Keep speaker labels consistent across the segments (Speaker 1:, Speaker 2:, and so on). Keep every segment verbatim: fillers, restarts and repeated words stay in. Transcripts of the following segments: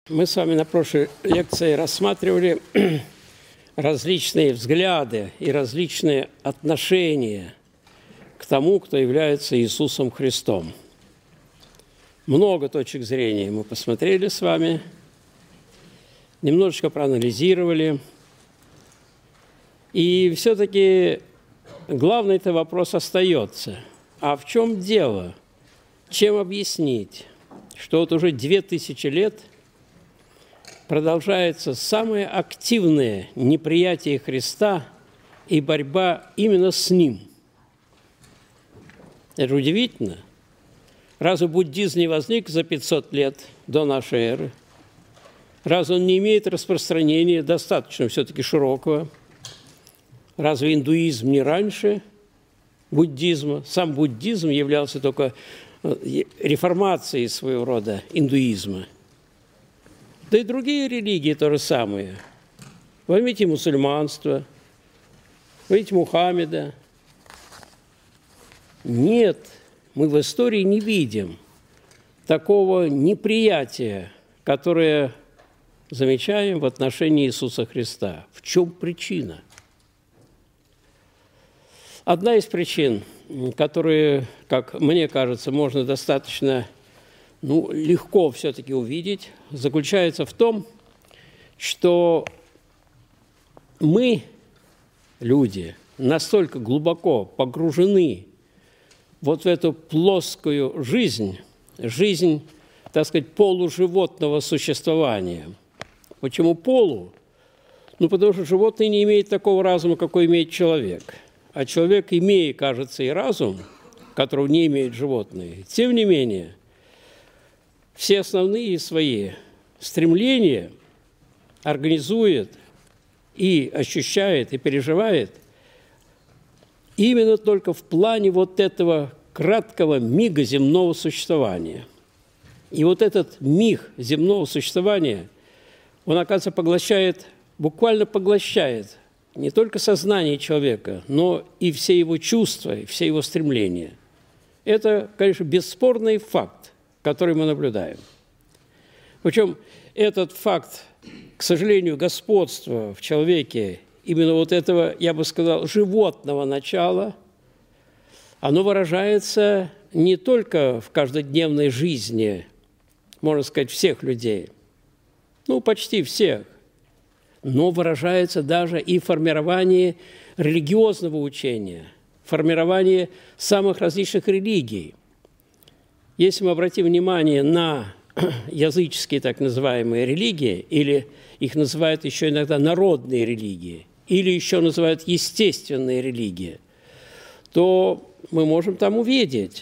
Speaker 1: Мы с вами на прошлой лекции рассматривали различные взгляды и различные отношения к тому, кто является Иисусом Христом. Много точек зрения мы посмотрели с вами, немножечко проанализировали. И все-таки главный-то вопрос остается. А в чем дело? Чем объяснить, что вот уже две тысячи лет продолжается самое активное неприятие Христа и борьба именно с Ним? Это удивительно. Разве буддизм не возник за пятьсот лет до нашей эры? Разве он не имеет распространения достаточно все-таки широкого? Разве индуизм не раньше буддизма? Сам буддизм являлся только реформацией своего рода индуизма. Да и другие религии то же самое. Возьмите мусульманство, возьмите Мухаммеда. Нет, мы в истории не видим такого неприятия, которое замечаем в отношении Иисуса Христа. В чем причина? Одна из причин, которые, как мне кажется, можно достаточно ну, легко все-таки увидеть, заключается в том, что мы, люди, настолько глубоко погружены вот в эту плоскую жизнь, жизнь, так сказать, полуживотного существования. Почему полу? Ну, потому что животное не имеет такого разума, какой имеет человек. А человек, имея, кажется, и разум, которого не имеют животные, тем не менее, все основные свои стремления организует и ощущает, и переживает именно только в плане вот этого краткого мига земного существования. И вот этот миг земного существования, он, оказывается, поглощает, буквально поглощает не только сознание человека, но и все его чувства, и все его стремления. Это, конечно, бесспорный факт, который мы наблюдаем. Причем этот факт, к сожалению, господства в человеке, именно вот этого, я бы сказал, животного начала, оно выражается не только в каждодневной жизни, можно сказать, всех людей, ну, почти всех, но выражается даже и в формировании религиозного учения, формировании самых различных религий. Если мы обратим внимание на языческие так называемые религии, или их называют еще иногда народные религии, или еще называют естественные религии, то мы можем там увидеть,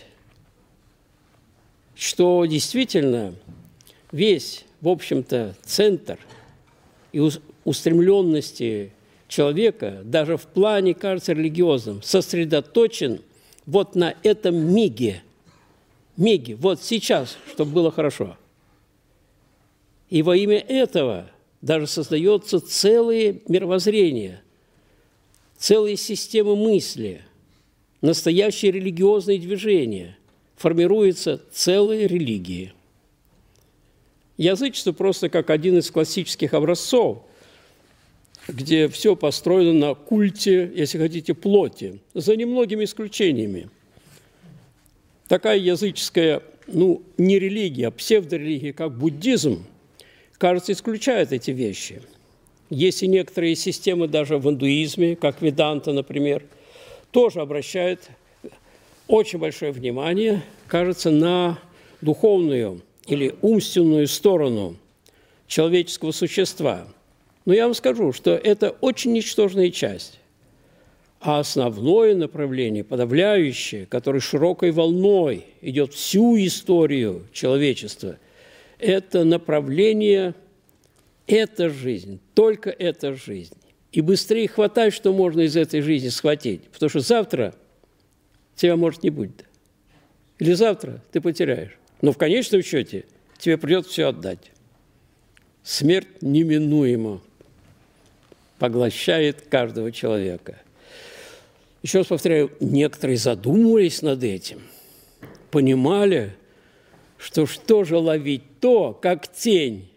Speaker 1: что действительно весь, в общем-то, центр и устремленности человека, даже в плане, кажется, религиозном, сосредоточен вот на этом миге, миге, вот сейчас, чтобы было хорошо. И во имя этого даже создается целое мировоззрение, целые системы мысли, настоящие религиозные движения, формируются целые религии. Язычество просто как один из классических образцов, где все построено на культе, если хотите, плоти, за немногими исключениями. Такая языческая, ну, не религия, а псевдорелигия, как буддизм, кажется, исключает эти вещи. Есть и некоторые системы даже в индуизме, как Веданта, например, тоже обращают очень большое внимание, кажется, на духовную или умственную сторону человеческого существа. Но я вам скажу, что это очень ничтожная часть. А основное направление, подавляющее, которое широкой волной идет всю историю человечества, это направление, это жизнь, только эта жизнь. И быстрее хватай, что можно из этой жизни схватить, потому что завтра тебя, может, не будет. Или завтра ты потеряешь. Но в конечном счете тебе придется все отдать. Смерть неминуемо поглощает каждого человека. Еще раз повторяю, некоторые задумывались над этим, понимали, что что же ловить то, как тень,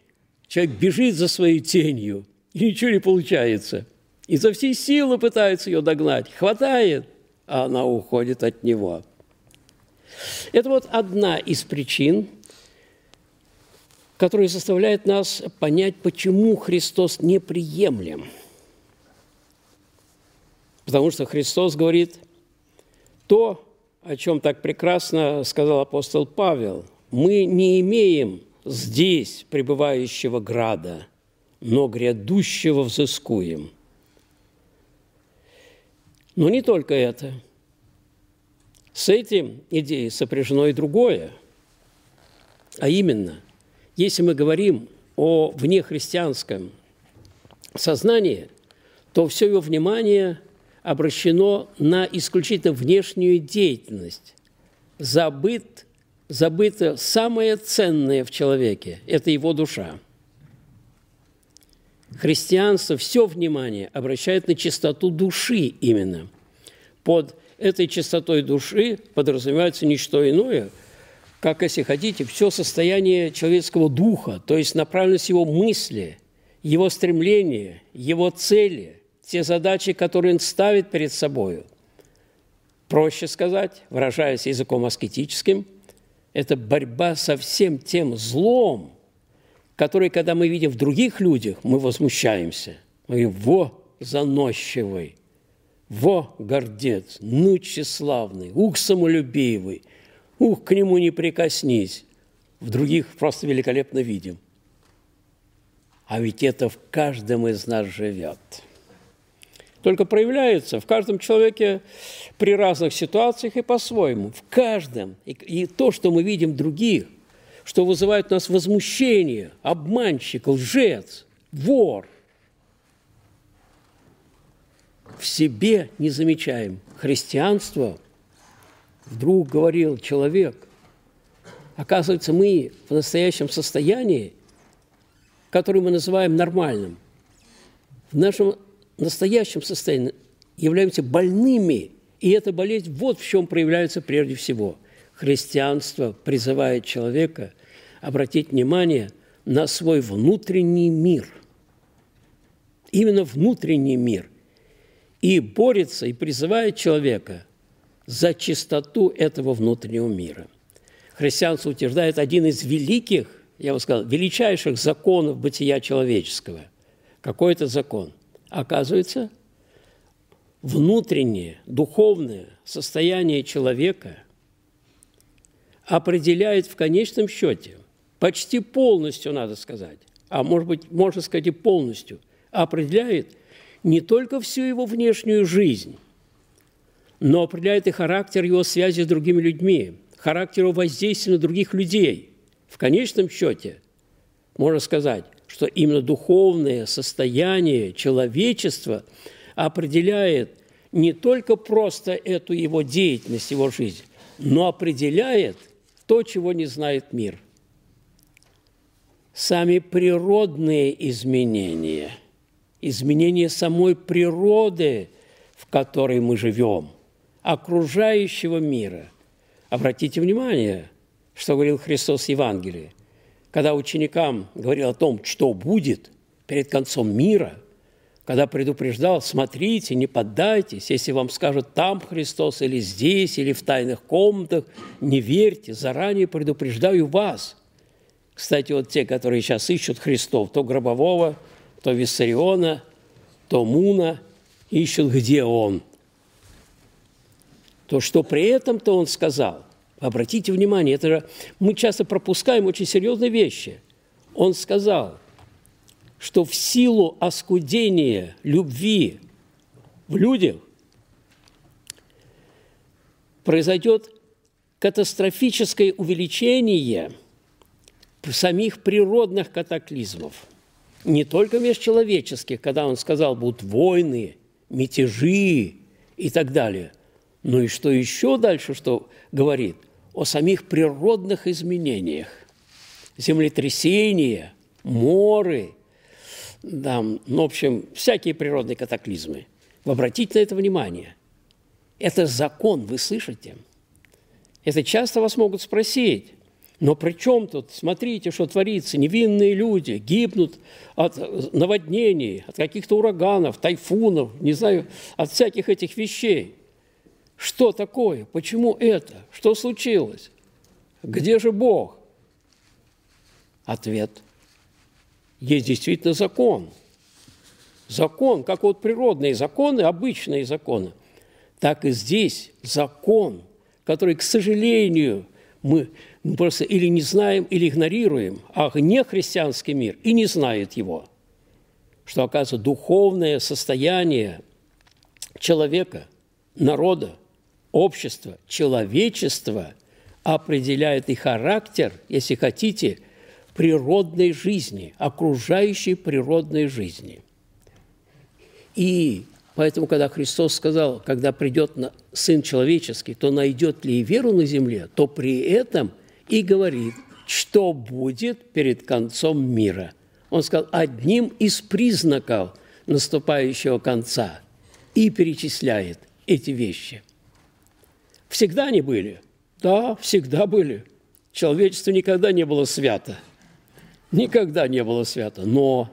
Speaker 1: Человек бежит за своей тенью, и ничего не получается. И за всей силы пытается ее догнать. Хватает, а она уходит от него. Это вот одна из причин, которая заставляет нас понять, почему Христос неприемлем. Потому что Христос говорит то, о чем так прекрасно сказал апостол Павел. Мы не имеем здесь пребывающего града, но грядущего взыскуем. Но не только это. С этим идеей сопряжено и другое. А именно, если мы говорим о внехристианском сознании, то все его внимание обращено на исключительно внешнюю деятельность. Забыт, забыто самое ценное в человеке – это его душа. Христианство все внимание обращает на чистоту души именно. Под этой чистотой души подразумевается не что иное, как, если хотите, все состояние человеческого духа, то есть направленность его мысли, его стремления, его цели, те задачи, которые он ставит перед собой. Проще сказать, выражаясь языком аскетическим, это борьба со всем тем злом, который, когда мы видим в других людях, мы возмущаемся. Мы говорим: во, заносчивый, во, гордец, ну, тщеславный, ух, самолюбивый, ух, к нему не прикоснись. В других просто великолепно видим. А ведь это в каждом из нас живет. Только проявляется в каждом человеке при разных ситуациях и по-своему. В каждом. И, и то, что мы видим в других, что вызывает у нас возмущение, обманщик, лжец, вор, в себе не замечаем. Христианство, вдруг говорил человек, оказывается, мы в настоящем состоянии, которое мы называем нормальным, в нашем настоящем состоянии являемся больными, и эта болезнь вот в чем проявляется прежде всего. Христианство призывает человека обратить внимание на свой внутренний мир. Именно внутренний мир. И борется, и призывает человека за чистоту этого внутреннего мира. Христианство утверждает один из великих, я бы сказал, величайших законов бытия человеческого. Какой это закон? Оказывается, внутреннее, духовное состояние человека определяет в конечном счете, почти полностью, надо сказать, а может быть, можно сказать и полностью, определяет не только всю его внешнюю жизнь, но определяет и характер его связи с другими людьми, характер его воздействия на других людей. В конечном счете, можно сказать, что именно духовное состояние человечества определяет не только просто эту его деятельность, его жизнь, но определяет то, чего не знает мир. Сами природные изменения, изменения самой природы, в которой мы живем, окружающего мира. Обратите внимание, что говорил Христос в Евангелии. Когда ученикам говорил о том, что будет перед концом мира, когда предупреждал: смотрите, не поддайтесь, если вам скажут там Христос, или здесь, или в тайных комнатах, не верьте, заранее предупреждаю вас. Кстати, вот те, которые сейчас ищут Христов, то Гробового, то Виссариона, то Муна, ищут, где он. То, что при этом-то он сказал, обратите внимание, это же мы часто пропускаем очень серьезные вещи. Он сказал, что в силу оскудения любви в людях произойдет катастрофическое увеличение самих природных катаклизмов. Не только межчеловеческих, когда он сказал, будут войны, мятежи и так далее. Но и что еще дальше, что говорит? О самих природных изменениях. Землетрясения, моры, там, ну, в общем, всякие природные катаклизмы. Вы обратите на это внимание. Это закон, вы слышите? Это часто вас могут спросить. Но при чем тут? Смотрите, что творится. Невинные люди гибнут от наводнений, от каких-то ураганов, тайфунов, не знаю, от всяких этих вещей. Что такое? Почему это? Что случилось? Где же Бог? Ответ. Есть действительно закон. Закон, как вот природные законы, обычные законы, так и здесь закон, который, к сожалению, мы просто или не знаем, или игнорируем, а нехристианский мир и не знает его, что, оказывается, духовное состояние человека, народа, общества, человечества определяет и характер, если хотите, природной жизни, окружающей природной жизни. И поэтому, когда Христос сказал, когда придет Сын Человеческий, то найдет ли и веру на земле, то при этом и говорит, что будет перед концом мира. Он сказал, одним из признаков наступающего конца, и перечисляет эти вещи. Всегда они были? Да, всегда были. Человечество никогда не было свято. Никогда не было свято. Но,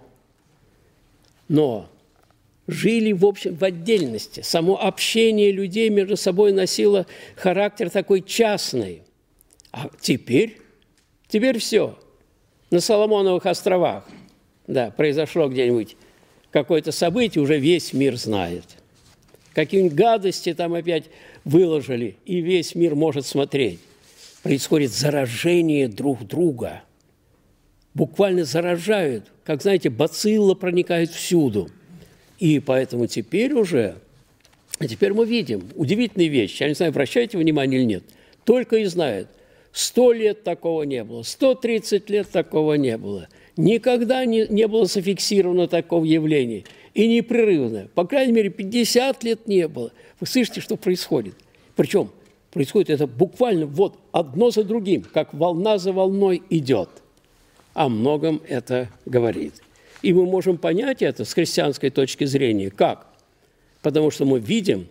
Speaker 1: но жили в общем в отдельности. Само общение людей между собой носило характер такой частный. А теперь, теперь все. На Соломоновых островах, да, произошло где-нибудь какое-то событие, уже весь мир знает. Какие-нибудь гадости там опять выложили, и весь мир может смотреть. Происходит заражение друг друга. Буквально заражают, как, знаете, бацилла проникает всюду. И поэтому теперь уже, а теперь мы видим удивительные вещи. Я не знаю, обращаете внимание или нет. Только и знают. Сто лет такого не было, сто тридцать лет такого не было. Никогда не, не было зафиксировано такого явления. И непрерывно. По крайней мере, пятьдесят лет не было. Вы слышите, что происходит? Причем происходит это буквально вот одно за другим, как волна за волной идет. О многом это говорит. И мы можем понять это с христианской точки зрения. Как? Потому что мы видим,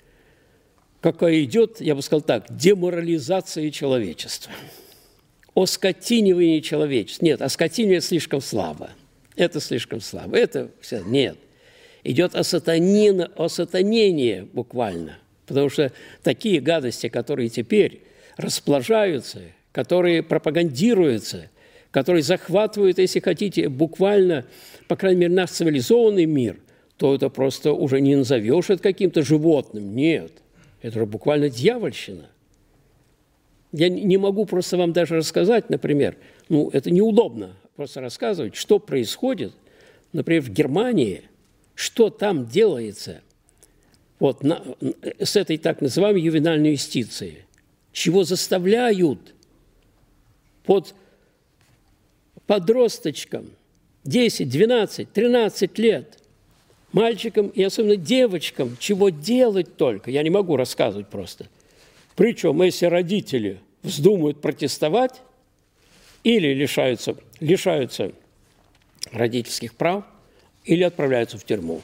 Speaker 1: какая идет, я бы сказал так, деморализация человечества. Оскотинивание человечества. Нет, оскотинивание слишком слабо. Это слишком слабо. Это все, нет. Идет осатанин, осатанение буквально. Потому что такие гадости, которые теперь расплажаются, которые пропагандируются, которые захватывают, если хотите, буквально, по крайней мере, наш цивилизованный мир, то это просто уже не назовешь это каким-то животным. Нет, это же буквально дьявольщина. Я не могу просто вам даже рассказать, например, ну, это неудобно просто рассказывать, что происходит, например, в Германии, что там делается вот, на, с этой так называемой ювенальной юстицией, чего заставляют под подросточкам десять, двенадцать, тринадцать лет, мальчикам и особенно девочкам, чего делать только, я не могу рассказывать просто. Причем, если родители вздумают протестовать или лишаются, лишаются родительских прав, или отправляются в тюрьму.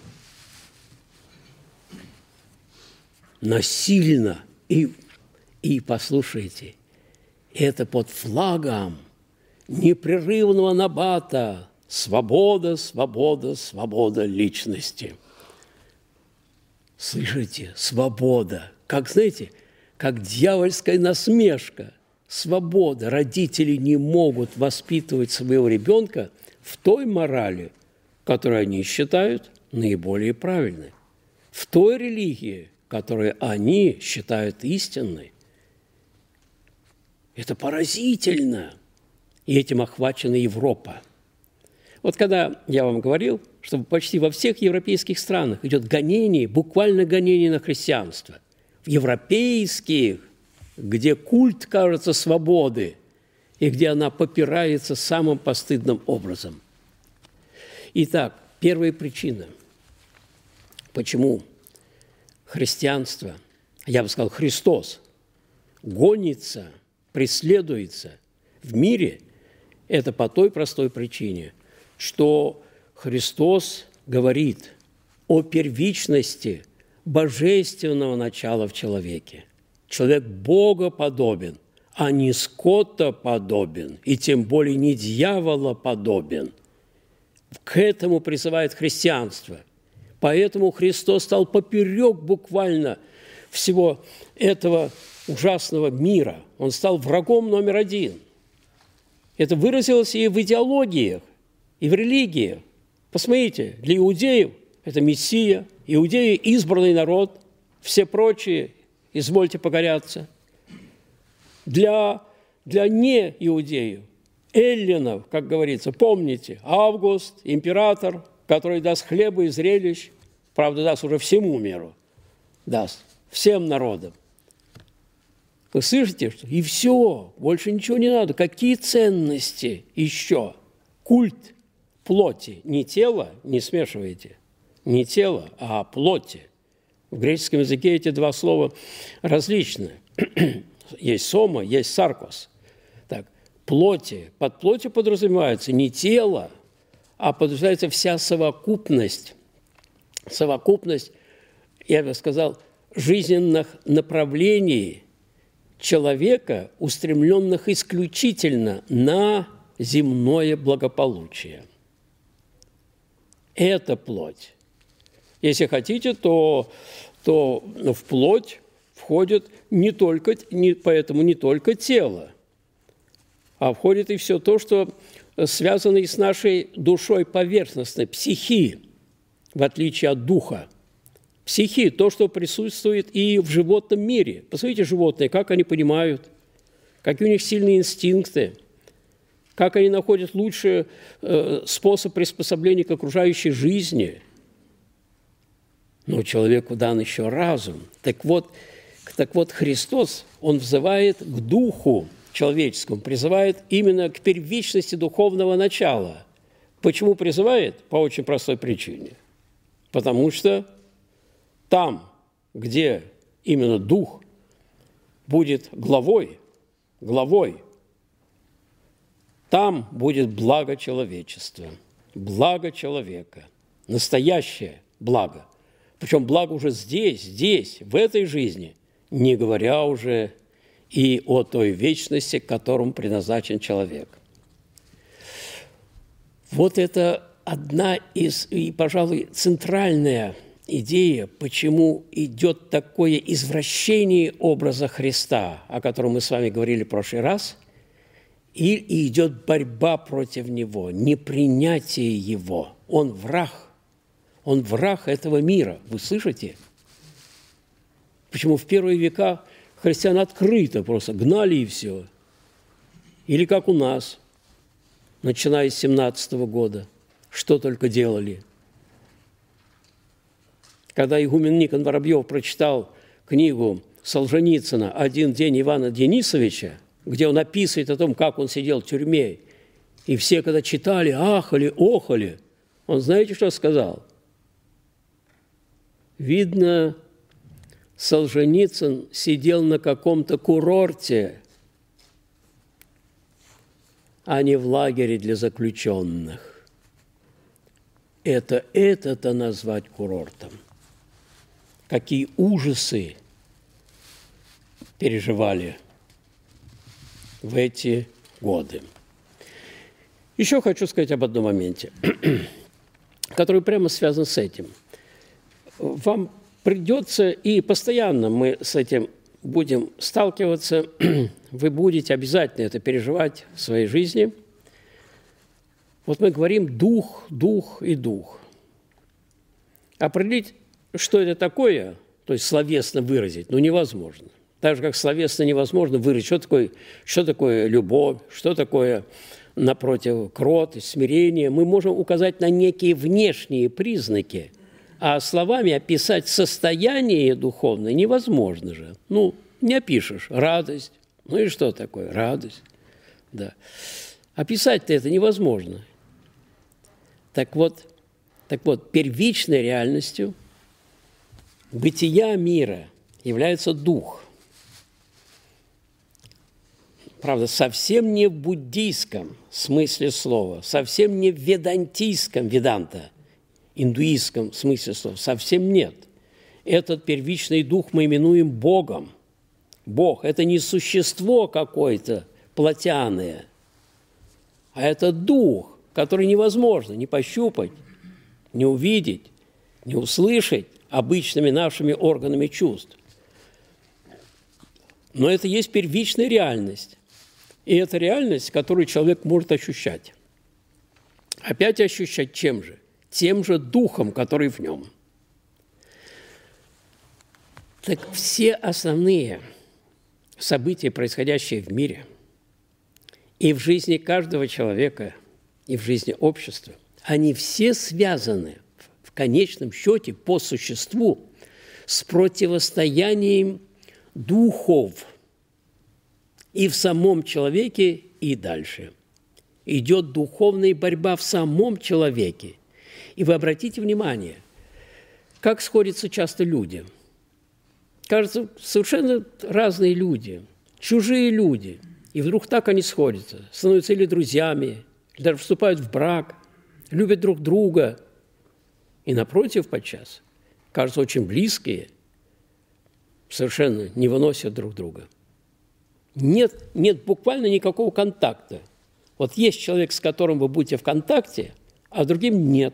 Speaker 1: Насильно. И, и послушайте, это под флагом непрерывного набата «Свобода, свобода, свобода личности». Слышите? Свобода. Как, знаете, как дьявольская насмешка. Свобода. Родители не могут воспитывать своего ребенка в той морали, которую они считают наиболее правильной, в той религии, которую они считают истинной. Это поразительно. И этим охвачена Европа. Вот когда я вам говорил, что почти во всех европейских странах идет гонение, буквально гонение на христианство. В европейских, где культ, кажется, свободы, и где она попирается самым постыдным образом. Итак, первая причина, почему христианство, я бы сказал, Христос, гонится, преследуется в мире, это по той простой причине, что Христос говорит о первичности божественного начала в человеке. Человек богоподобен, а не скота подобен, и тем более не дьявола подобен. К этому призывает христианство. Поэтому Христос стал поперек буквально всего этого ужасного мира. Он стал врагом номер один. Это выразилось и в идеологиях, и в религиях. Посмотрите, для иудеев это Мессия, иудеи – избранный народ, все прочие – извольте покоряться. Для, для неиудеев, эллинов, как говорится, помните, Август, император, который даст хлеба и зрелищ, правда, даст уже всему миру, даст, всем народам. Вы слышите, что? И все, больше ничего не надо. Какие ценности еще? Культ плоти, не тела, не смешивайте, не тело, а плоти. В греческом языке эти два слова различны. Есть сома, есть саркос. Так, плоти. Под плотью подразумевается не тело, а подразумевается вся совокупность. Совокупность, я бы сказал, жизненных направлений человека, устремленных исключительно на земное благополучие. Это плоть. Если хотите, то, то в плоть входит не только, не, поэтому не только тело, а входит и все то, что связано и с нашей душой поверхностной, психи, в отличие от духа. Психи – то, что присутствует и в животном мире. Посмотрите, животные, как они понимают, какие у них сильные инстинкты, как они находят лучший э, способ приспособления к окружающей жизни. Но человеку дан еще разум. Так вот, так вот, Христос, Он взывает к духу человеческому, призывает именно к первичности духовного начала. Почему призывает? По очень простой причине. Потому что там, где именно дух будет главой, главой, там будет благо человечества, благо человека, настоящее благо. Причем благо уже здесь, здесь, в этой жизни, не говоря уже и о той вечности, к которому предназначен человек. Вот это одна из, и, пожалуй, центральная идея, почему идет такое извращение образа Христа, о котором мы с вами говорили в прошлый раз, и, и идет борьба против Него, непринятие Его. Он враг, Он враг этого мира. Вы слышите? Почему в первые века христиан открыто просто гнали и все. Или как у нас, начиная с семнадцатого года, что только делали. Когда игумен Никон Воробьев прочитал книгу Солженицына «Один день Ивана Денисовича», где он описывает о том, как он сидел в тюрьме, и все, когда читали, ахали, охали, он знаете, что сказал? Видно, Солженицын сидел на каком-то курорте, а не в лагере для заключенных. Это это-то назвать курортом. Какие ужасы переживали в эти годы. Еще хочу сказать об одном моменте, который прямо связан с этим. Вам придется, и постоянно мы с этим будем сталкиваться, вы будете обязательно это переживать в своей жизни. Вот мы говорим дух, дух и дух. Определить, что это такое, то есть словесно выразить, ну, невозможно. Так же, как словесно невозможно выразить, что такое, что такое любовь, что такое, напротив, кротость, смирение. Мы можем указать на некие внешние признаки, а словами описать состояние духовное невозможно же. Ну, не опишешь. Радость. Ну и что такое? Радость. Да. Описать-то это невозможно. Так вот, так вот, первичной реальностью бытия мира является дух. Правда, совсем не в буддийском смысле слова, совсем не в ведантийском, веданта, индуистском смысле слова, совсем нет. Этот первичный дух мы именуем Богом, Бог – это не существо какое-то плотяное, а это дух, который невозможно не пощупать, не увидеть, не услышать обычными нашими органами чувств. Но это есть первичная реальность. И это реальность, которую человек может ощущать. Опять ощущать чем же? Тем же духом, который в нем. Так все основные события, происходящие в мире, и в жизни каждого человека, и в жизни общества, они все связаны в конечном счете по существу с противостоянием духов и в самом человеке, и дальше. Идет духовная борьба в самом человеке. И вы обратите внимание, как сходятся часто люди. Кажется, совершенно разные люди, чужие люди. И вдруг так они сходятся, становятся или друзьями, или даже вступают в брак, любят друг друга. И напротив, подчас, кажутся очень близкие, совершенно не выносят друг друга. Нет, нет буквально никакого контакта. Вот есть человек, с которым вы будете в контакте, а с другим нет.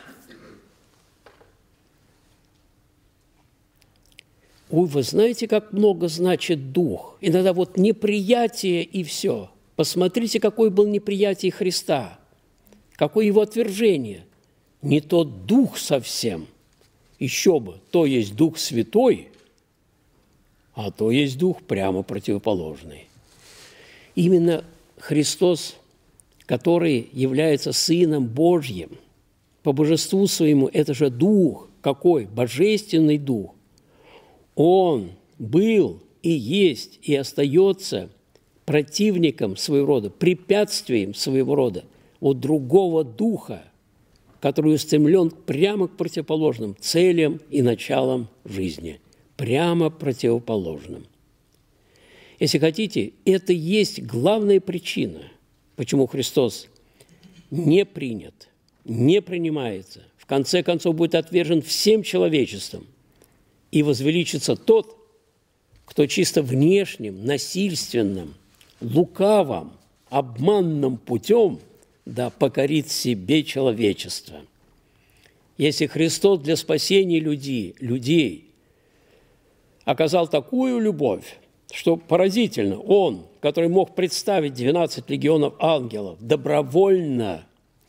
Speaker 1: Ой, вы знаете, как много значит дух? Иногда вот неприятие и все. Посмотрите, какое было неприятие Христа, какое его отвержение. Не тот дух совсем, еще бы, то есть Дух Святой, а то есть дух прямо противоположный. Именно Христос, который является Сыном Божьим, по божеству своему, это же дух, какой? Божественный дух. Он был и есть, и остается противником своего рода, препятствием своего рода от другого духа, который устремлен прямо к противоположным целям и началам жизни. Прямо противоположным. Если хотите, это есть главная причина, почему Христос не принят, не принимается, в конце концов будет отвержен всем человечеством, и возвеличится тот, кто чисто внешним, насильственным, лукавым, обманным путем да покорит себе человечество. Если Христос для спасения людей, людей оказал такую любовь, что поразительно, Он, который мог представить двенадцать легионов ангелов, добровольно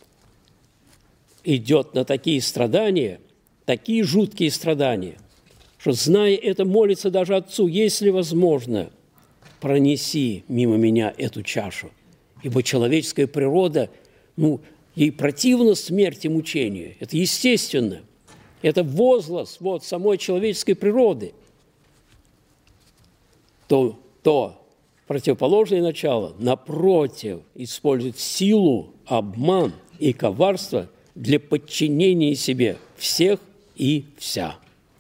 Speaker 1: идет на такие страдания, такие жуткие страдания, что, зная это, молится даже Отцу, если возможно, пронеси мимо меня эту чашу. Ибо человеческая природа, ну, ей противна смерть и мучение. Это естественно. Это возглас вот, самой человеческой природы. То, то противоположное начало, напротив, использует силу, обман и коварство для подчинения себе всех и вся.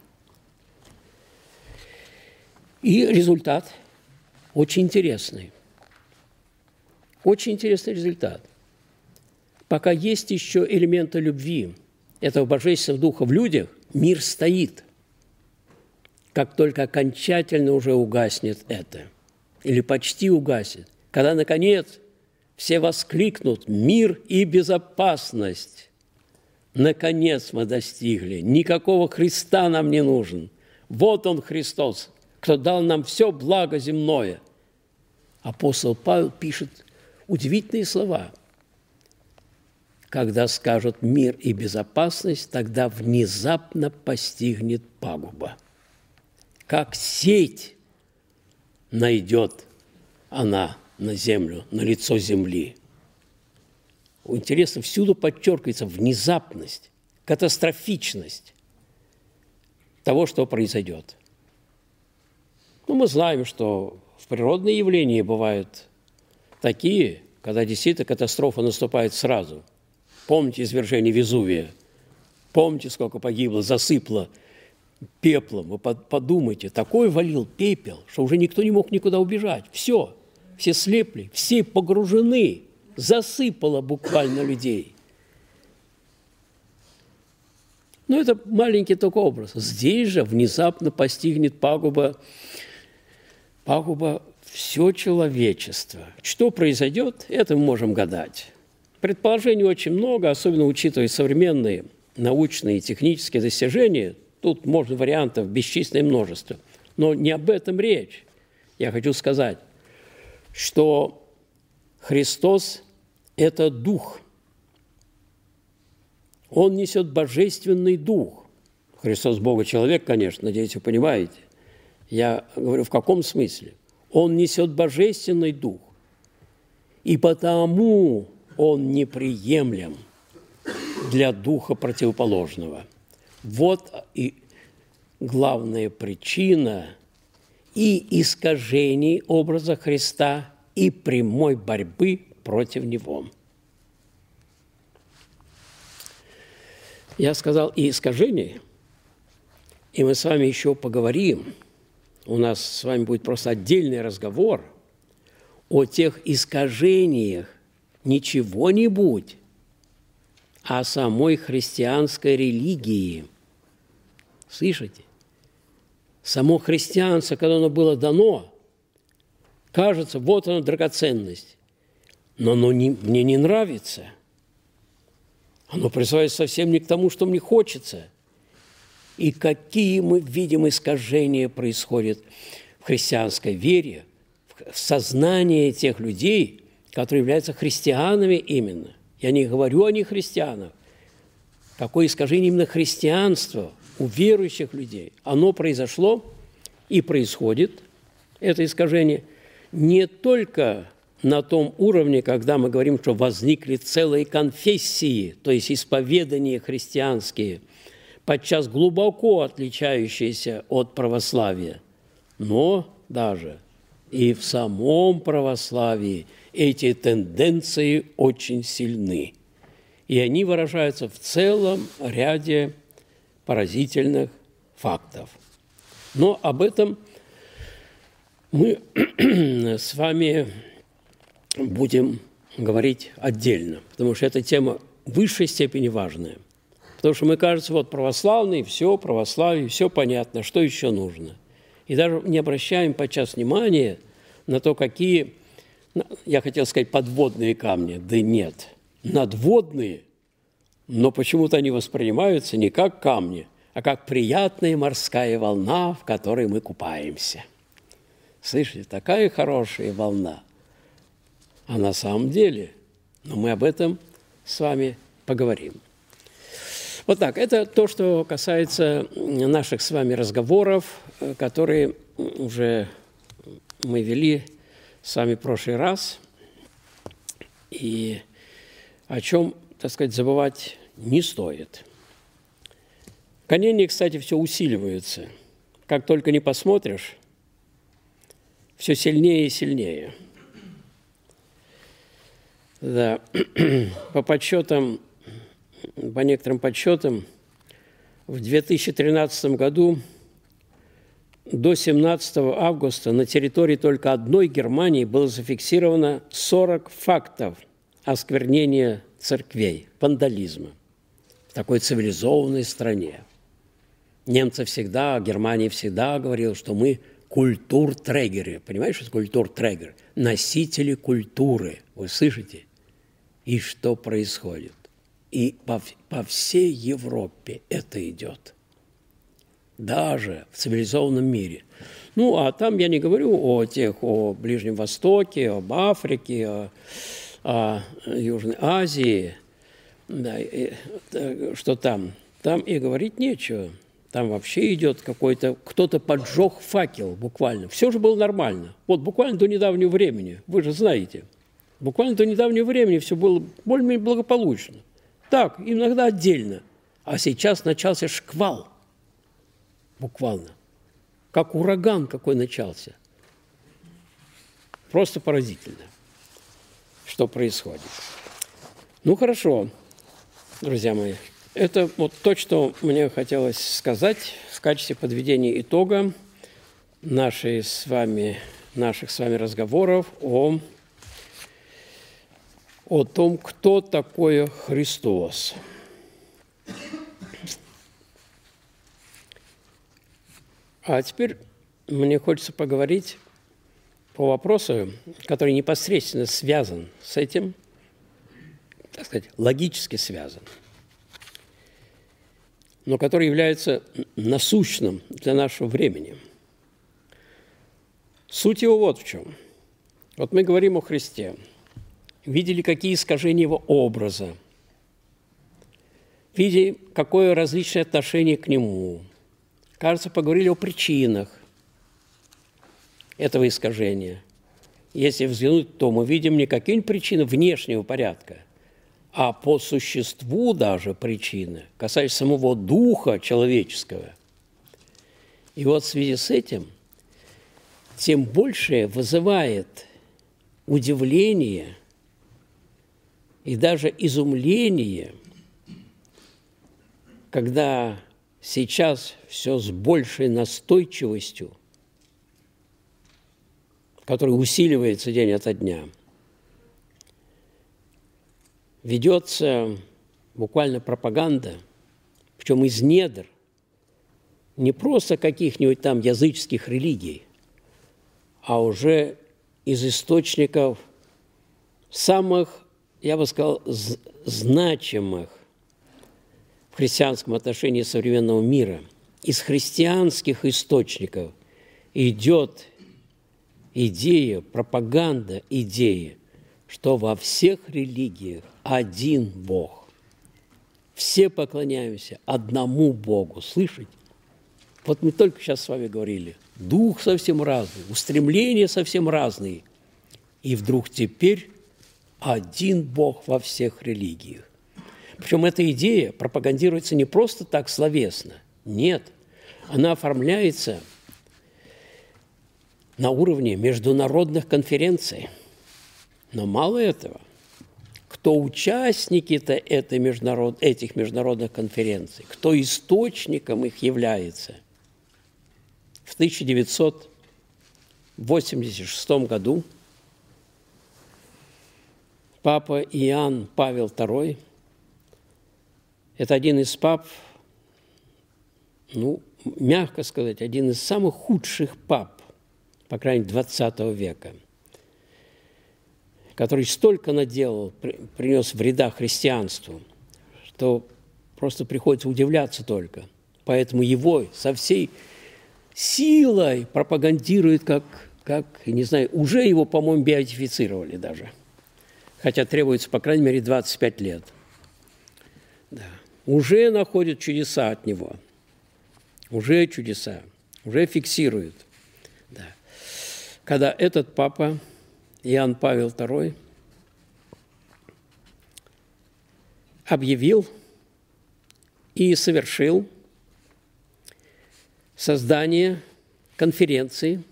Speaker 1: И результат очень интересный. Очень интересный результат. Пока есть еще элементы любви, этого божественного духа в людях, мир стоит. Как только окончательно уже угаснет это, или почти угаснет, когда, наконец, все воскликнут «Мир и безопасность!» Наконец мы достигли. Никакого Христа нам не нужен. Вот Он, Христос, кто дал нам все благо земное. Апостол Павел пишет удивительные слова. Когда скажут «мир и безопасность», тогда внезапно постигнет пагуба. Как сеть найдет она на землю, на лицо земли. Интересно, всюду подчеркивается внезапность, катастрофичность того, что произойдет. Ну, мы знаем, что в природные явления бывают такие, когда действительно катастрофа наступает сразу. Помните извержение Везувия? Помните, сколько погибло, засыпало пеплом? Вы подумайте, такой валил пепел, что уже никто не мог никуда убежать. Все, все слепли, все погружены, засыпало буквально людей. Но это маленький только образ. Здесь же внезапно постигнет пагуба пагуба все человечество. Что произойдет, это мы можем гадать. Предположений очень много, особенно учитывая современные научные и технические достижения. Тут можно вариантов бесчисленное множество. Но не об этом речь. Я хочу сказать, что Христос – это Дух. Он несет божественный Дух. Христос – Бога-человек, конечно, надеюсь, вы понимаете. Я говорю, в каком смысле? Он несет божественный Дух. И потому он неприемлем для духа противоположного. Вот и главная причина и искажений образа Христа, и прямой борьбы против него. Я сказал и искажений, и мы с вами еще поговорим. У нас с вами будет просто отдельный разговор о тех искажениях, не чего-нибудь, а самой христианской религии. Слышите? Само христианство, когда оно было дано, кажется, вот оно драгоценность. Но оно не, мне не нравится. Оно призывает совсем не к тому, что мне хочется. И какие мы видим искажения происходят в христианской вере, в сознании тех людей, которые являются христианами именно. Я не говорю о нехристианах. Какое искажение именно христианства у верующих людей. Оно произошло и происходит, это искажение, не только на том уровне, когда мы говорим, что возникли целые конфессии, то есть исповедания христианские, подчас глубоко отличающиеся от православия, но даже и в самом православии эти тенденции очень сильны. И они выражаются в целом ряде поразительных фактов. Но об этом мы с вами будем говорить отдельно, потому что эта тема в высшей степени важная. Потому что мы, кажется, вот православные, все, православие, все понятно, что еще нужно. И даже не обращаем подчас внимания на то, какие, я хотел сказать, подводные камни. Да нет, надводные, но почему-то они воспринимаются не как камни, а как приятная морская волна, в которой мы купаемся. Слышите, такая хорошая волна. А на самом деле, но мы об этом с вами поговорим. Вот так, это то, что касается наших с вами разговоров, которые уже мы вели с вами в прошлый раз, и о чем, так сказать, забывать не стоит. Гонения, кстати, все усиливаются. Как только не посмотришь, все сильнее и сильнее. Да, по подсчетам, по некоторым подсчетам, в две тысячи тринадцатом году до семнадцатого августа на территории только одной Германии было зафиксировано сорок фактов осквернения церквей, вандализма в такой цивилизованной стране. Немцы всегда, Германия всегда говорила, что мы культуртрегеры. Понимаешь, что это культуртрегер? Носители культуры. Вы слышите? И что происходит? И по, по всей Европе это идет. Даже в цивилизованном мире. Ну, а там я не говорю о тех, о Ближнем Востоке, об Африке, о, о Южной Азии, да, и, что там. Там и говорить нечего. Там вообще идет какой-то, кто-то поджег факел буквально. Все же было нормально. Вот буквально до недавнего времени, вы же знаете, буквально до недавнего времени все было более-менее благополучно. Так, иногда отдельно. А сейчас начался шквал. Буквально. Как ураган какой начался. Просто поразительно, что происходит. Ну, хорошо, друзья мои. Это вот то, что мне хотелось сказать в качестве подведения итога нашей с вами, наших с вами разговоров о, о том, кто такой Христос. А теперь мне хочется поговорить по вопросу, который непосредственно связан с этим, так сказать, логически связан, но который является насущным для нашего времени. Суть его вот в чем. Вот мы говорим о Христе, видели, какие искажения его образа, видели, какое различное отношение к нему. Кажется, поговорили о причинах этого искажения. Если взглянуть, то мы видим не какие-нибудь причины внешнего порядка, а по существу даже причины, касаясь самого духа человеческого. И вот в связи с этим тем больше вызывает удивление и даже изумление, когда сейчас все с большей настойчивостью, которая усиливается день ото дня, ведется буквально пропаганда, причем из недр, не просто каких-нибудь там языческих религий, а уже из источников самых, я бы сказал, значимых в христианском отношении современного мира. Из христианских источников идет идея, пропаганда идеи, что во всех религиях один Бог. Все поклоняемся одному Богу. Слышите? Вот мы только сейчас с вами говорили. Дух совсем разный, устремления совсем разные. И вдруг теперь один Бог во всех религиях. Причем эта идея пропагандируется не просто так словесно. Нет, она оформляется на уровне международных конференций. Но мало этого. Кто участники-то этой международ... этих международных конференций, кто источником их является? В тысяча девятьсот восемьдесят шестом году папа Иоанн Павел второй, это один из пап, ну, мягко сказать, один из самых худших пап, по крайней мере, двадцатого века, который столько наделал, принес вреда христианству, что просто приходится удивляться только. Поэтому его со всей силой пропагандируют, как, как, не знаю, уже его, по-моему, беатифицировали даже. Хотя требуется, по крайней мере, двадцать пять лет. Да. Уже находят чудеса от него. Уже чудеса. Уже фиксируют. Да. Когда этот папа, Иоанн Павел второй, объявил и совершил создание конференции,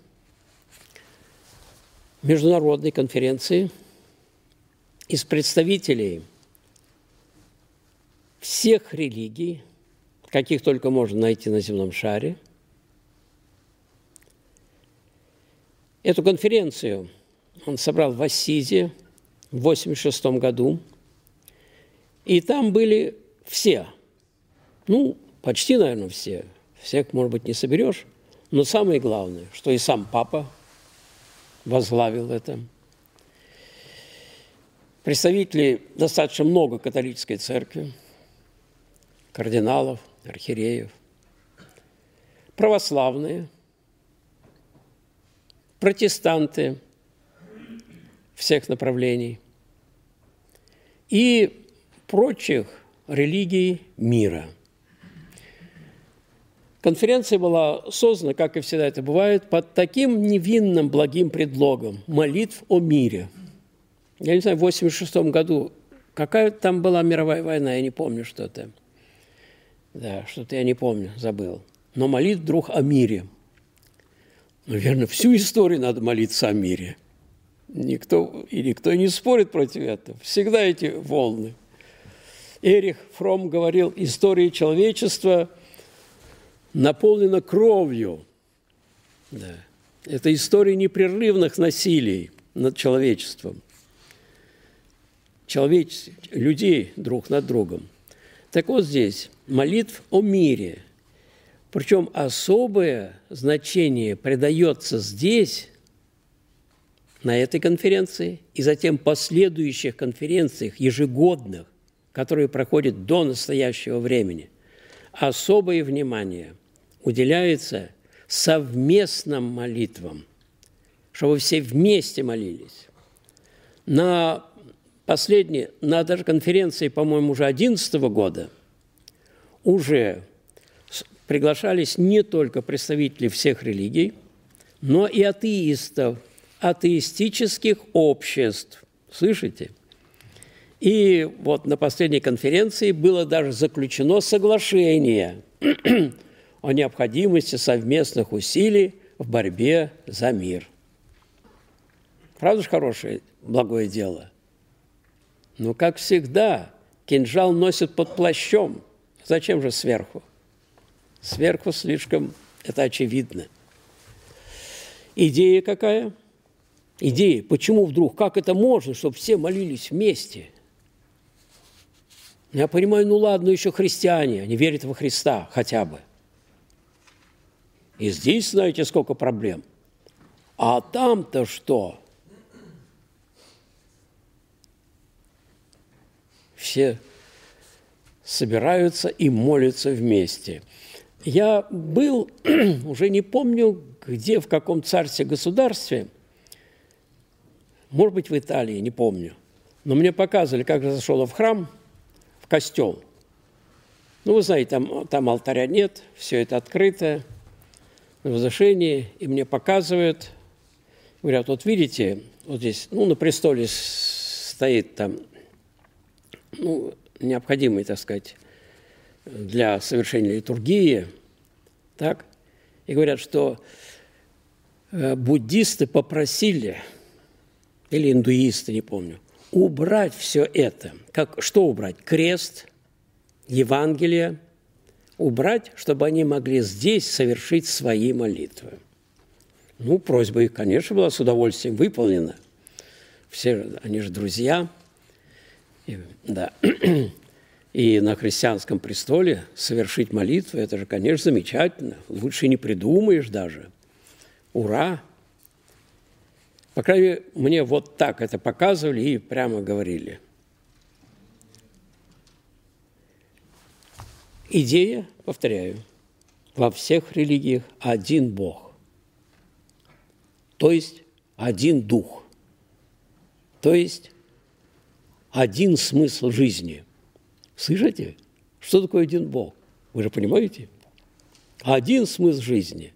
Speaker 1: международной конференции из представителей всех религий, каких только можно найти на земном шаре. Эту конференцию он собрал в Ассизе в восемьдесят шестом году, и там были все, ну, почти, наверное, все. Всех, может быть, не соберешь, но самое главное, что и сам папа возглавил это. Представители достаточно много католической церкви, кардиналов, архиереев, православные, протестанты всех направлений и прочих религий мира. Конференция была создана, как и всегда это бывает, под таким невинным благим предлогом – молитв о мире. Я не знаю, в восемьдесят шестом году, какая там была мировая война, я не помню что-то. Да, что-то я не помню, забыл. Но молитв вдруг о мире. Наверное, всю историю надо молиться о мире. Никто, и никто не спорит против этого. Всегда эти волны. Эрих Фромм говорил, история человечества наполнена кровью. Да. Это история непрерывных насилий над человечеством. Человеч... людей друг над другом. Так вот здесь молитв о мире. Причем особое значение придается здесь на этой конференции и затем последующих конференциях ежегодных, которые проходят до настоящего времени, особое внимание уделяется совместным молитвам, чтобы все вместе молились. На последней, на даже конференции, по-моему, уже две тысячи одиннадцатого года уже приглашались не только представители всех религий, но и атеистов, атеистических обществ. Слышите? И вот на последней конференции было даже заключено соглашение о необходимости совместных усилий в борьбе за мир. Правда же хорошее, благое дело? Но, как всегда, кинжал носят под плащом. Зачем же сверху? Сверху слишком, это очевидно. Идея какая? Идея, почему вдруг, как это можно, чтобы все молились вместе? Я понимаю, ну ладно, еще христиане, они верят во Христа хотя бы. И здесь, знаете, сколько проблем. А там-то что? Все собираются и молятся вместе. Я был, уже не помню, где, в каком царстве-государстве, может быть, в Италии, не помню, но мне показывали, как же зашел в храм, в костел. Ну, вы знаете, там, там алтаря нет, все это открыто, на возвышении, и мне показывают, говорят, вот видите, вот здесь, ну, на престоле стоит там, ну, необходимый, так сказать, для совершения литургии, так, и говорят, что буддисты попросили, или индуисты, не помню, убрать все это. Как, что убрать? Крест, Евангелие, убрать, чтобы они могли здесь совершить свои молитвы. Ну, просьба их, конечно, была с удовольствием выполнена. Все, они же друзья. И, да. И на христианском престоле совершить молитву, это же, конечно, замечательно. Лучше не придумаешь даже. Ура! По крайней мере, мне вот так это показывали и прямо говорили. Идея, повторяю, во всех религиях один Бог. То есть один Дух. То есть один смысл жизни. Слышите? Что такое один Бог? Вы же понимаете? Один смысл жизни.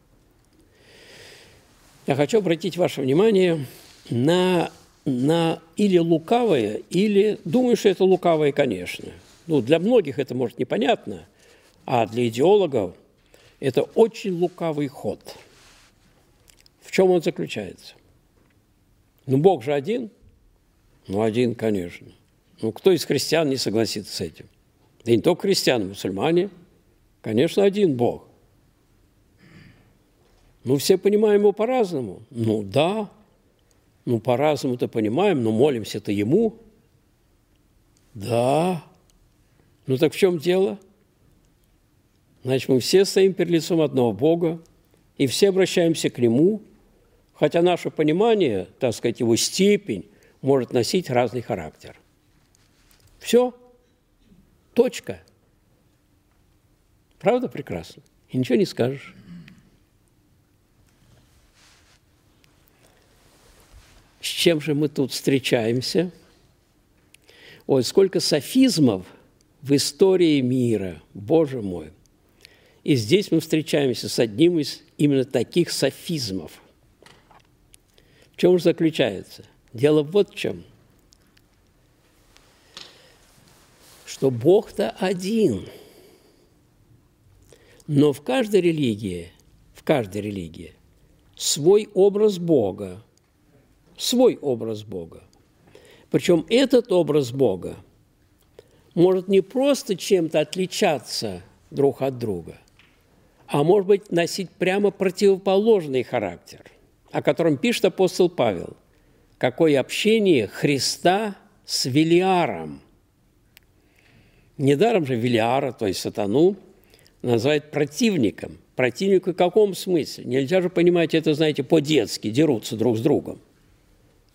Speaker 1: Я хочу обратить ваше внимание на, на или лукавое, или, думаю, что это лукавое, конечно. Ну, для многих это, может, непонятно, а для идеологов это очень лукавый ход. В чем он заключается? Ну, Бог же один? Ну, один, конечно. Ну, кто из христиан не согласится с этим? Да и не только христиане, мусульмане. Конечно, один Бог. Ну, все понимаем его по-разному. Ну, да. Ну, по-разному-то понимаем, но молимся-то ему. Да. Ну, так в чем дело? Значит, мы все стоим перед лицом одного Бога, и все обращаемся к нему, хотя наше понимание, так сказать, его степень может носить разный характер. Все. Точка. Правда прекрасно? И ничего не скажешь. С чем же мы тут встречаемся? Ой, сколько софизмов в истории мира, Боже мой. И здесь мы встречаемся с одним из именно таких софизмов. В чем же заключается? Дело вот в чем. Что Бог-то один. Но в каждой религии, в каждой религии свой образ Бога, свой образ Бога. Причем этот образ Бога может не просто чем-то отличаться друг от друга, а может быть носить прямо противоположный характер, о котором пишет апостол Павел. Какое общение Христа с Велиаром. Недаром же Велиара, то есть сатану, называют противником. Противник в каком смысле? Нельзя же понимать это, знаете, по-детски, дерутся друг с другом.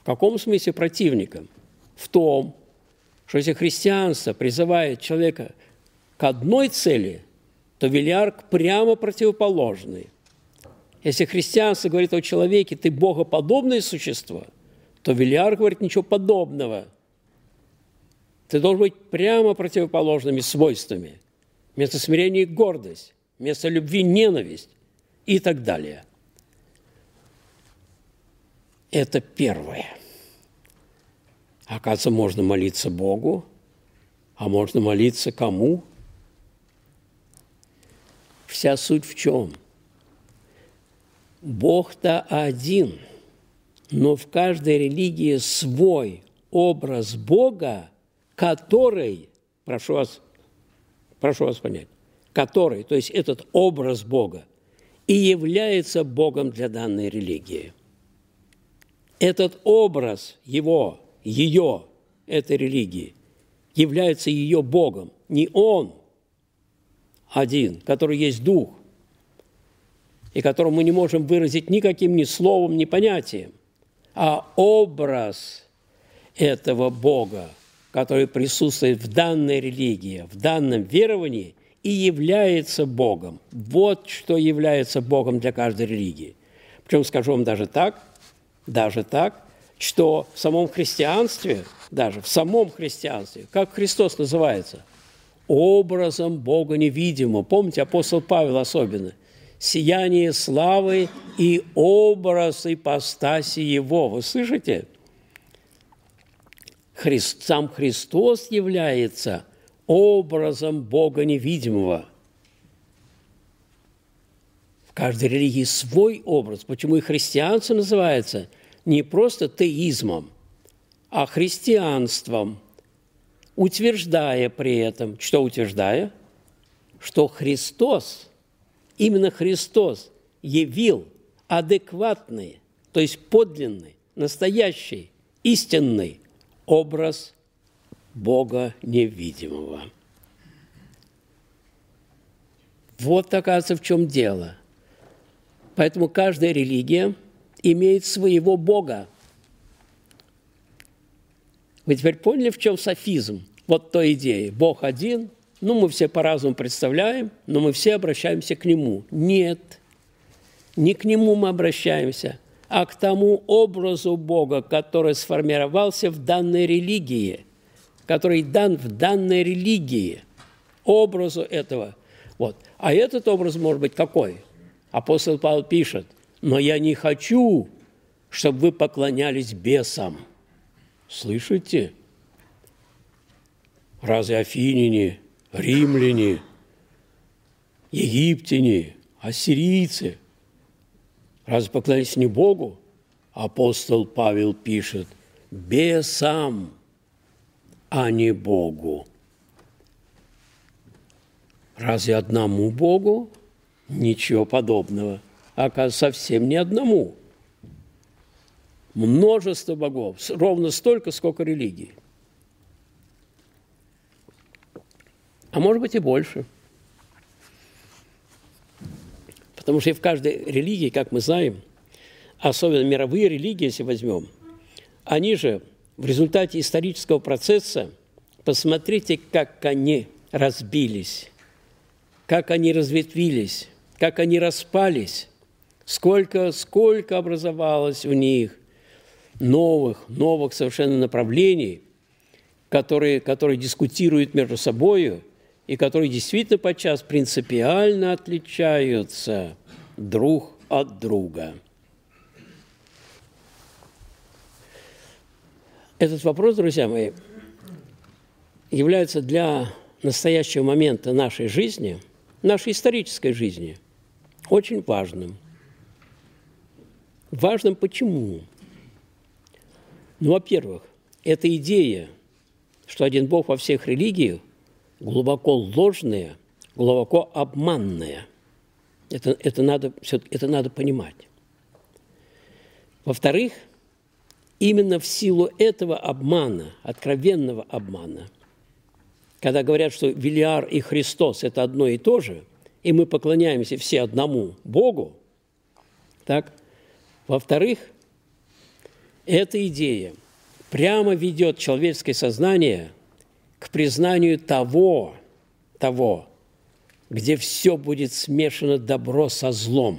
Speaker 1: каком смысле противником? В том, что если христианство призывает человека к одной цели, то Вильяр прямо противоположный. Если христианство говорит о человеке, ты богоподобное существо, то Вильяр говорит ничего подобного. Ты должен быть прямо противоположными свойствами. Вместо смирения – гордость, вместо любви – ненависть и так далее. Это первое. Оказывается, можно молиться Богу, а можно молиться кому? Вся суть в чем? Бог-то один, но в каждой религии свой образ Бога, который, прошу вас, прошу вас понять, который, то есть этот образ Бога, и является Богом для данной религии. Этот образ его, ее, этой религии, является ее Богом. Не он один, который есть Дух, и которого мы не можем выразить никаким ни словом, ни понятием, а образ этого Бога, который присутствует в данной религии, в данном веровании, и является Богом. Вот что является Богом для каждой религии. Причем скажу вам даже так, даже так, что в самом христианстве, даже в самом христианстве, как Христос называется? Образом Бога невидимого. Помните, апостол Павел особенно. Сияние славы и образ ипостаси Его. Вы слышите? Христ, сам Христос является образом Бога невидимого. В каждой религии свой образ. Почему и христианство называется не просто теизмом, а христианством, утверждая при этом, что утверждая? Что Христос, именно Христос явил адекватный, то есть подлинный, настоящий, истинный образ Бога невидимого. Вот, оказывается, в чем дело. Поэтому каждая религия имеет своего Бога. Вы теперь поняли, в чем софизм? Вот той идеи. Бог один, ну, мы все по-разному представляем, но мы все обращаемся к Нему. Нет, не к Нему мы обращаемся, а к тому образу Бога, который сформировался в данной религии, который дан в данной религии, образу этого. Вот. А этот образ может быть какой? Апостол Павел пишет: «Но я не хочу, чтобы вы поклонялись бесам». Слышите? Разве афиняне, римляне, египтяне, ассирийцы разве поклонялись не Богу? Апостол Павел пишет: бесам, а не Богу. Разве одному Богу? Ничего подобного. Оказывается, совсем не одному. Множество богов, ровно столько, сколько религий. А может быть и больше. Потому что и в каждой религии, как мы знаем, особенно мировые религии, если возьмем, они же в результате исторического процесса, посмотрите, как они разбились, как они разветвились, как они распались, сколько, сколько образовалось у них новых, новых совершенно направлений, которые, которые дискутируют между собой и которые действительно подчас принципиально отличаются друг от друга. Этот вопрос, друзья мои, является для настоящего момента нашей жизни, нашей исторической жизни, очень важным. Важным почему? Ну, во-первых, эта идея, что один Бог во всех религиях, глубоко ложная, глубоко обманная. Это, это, надо, это надо понимать. Во-вторых, именно в силу этого обмана, откровенного обмана, когда говорят, что Вильяр и Христос – это одно и то же, и мы поклоняемся все одному Богу, так, во-вторых, Эта идея прямо ведет человеческое сознание к признанию того, того, где все будет смешано добро со злом.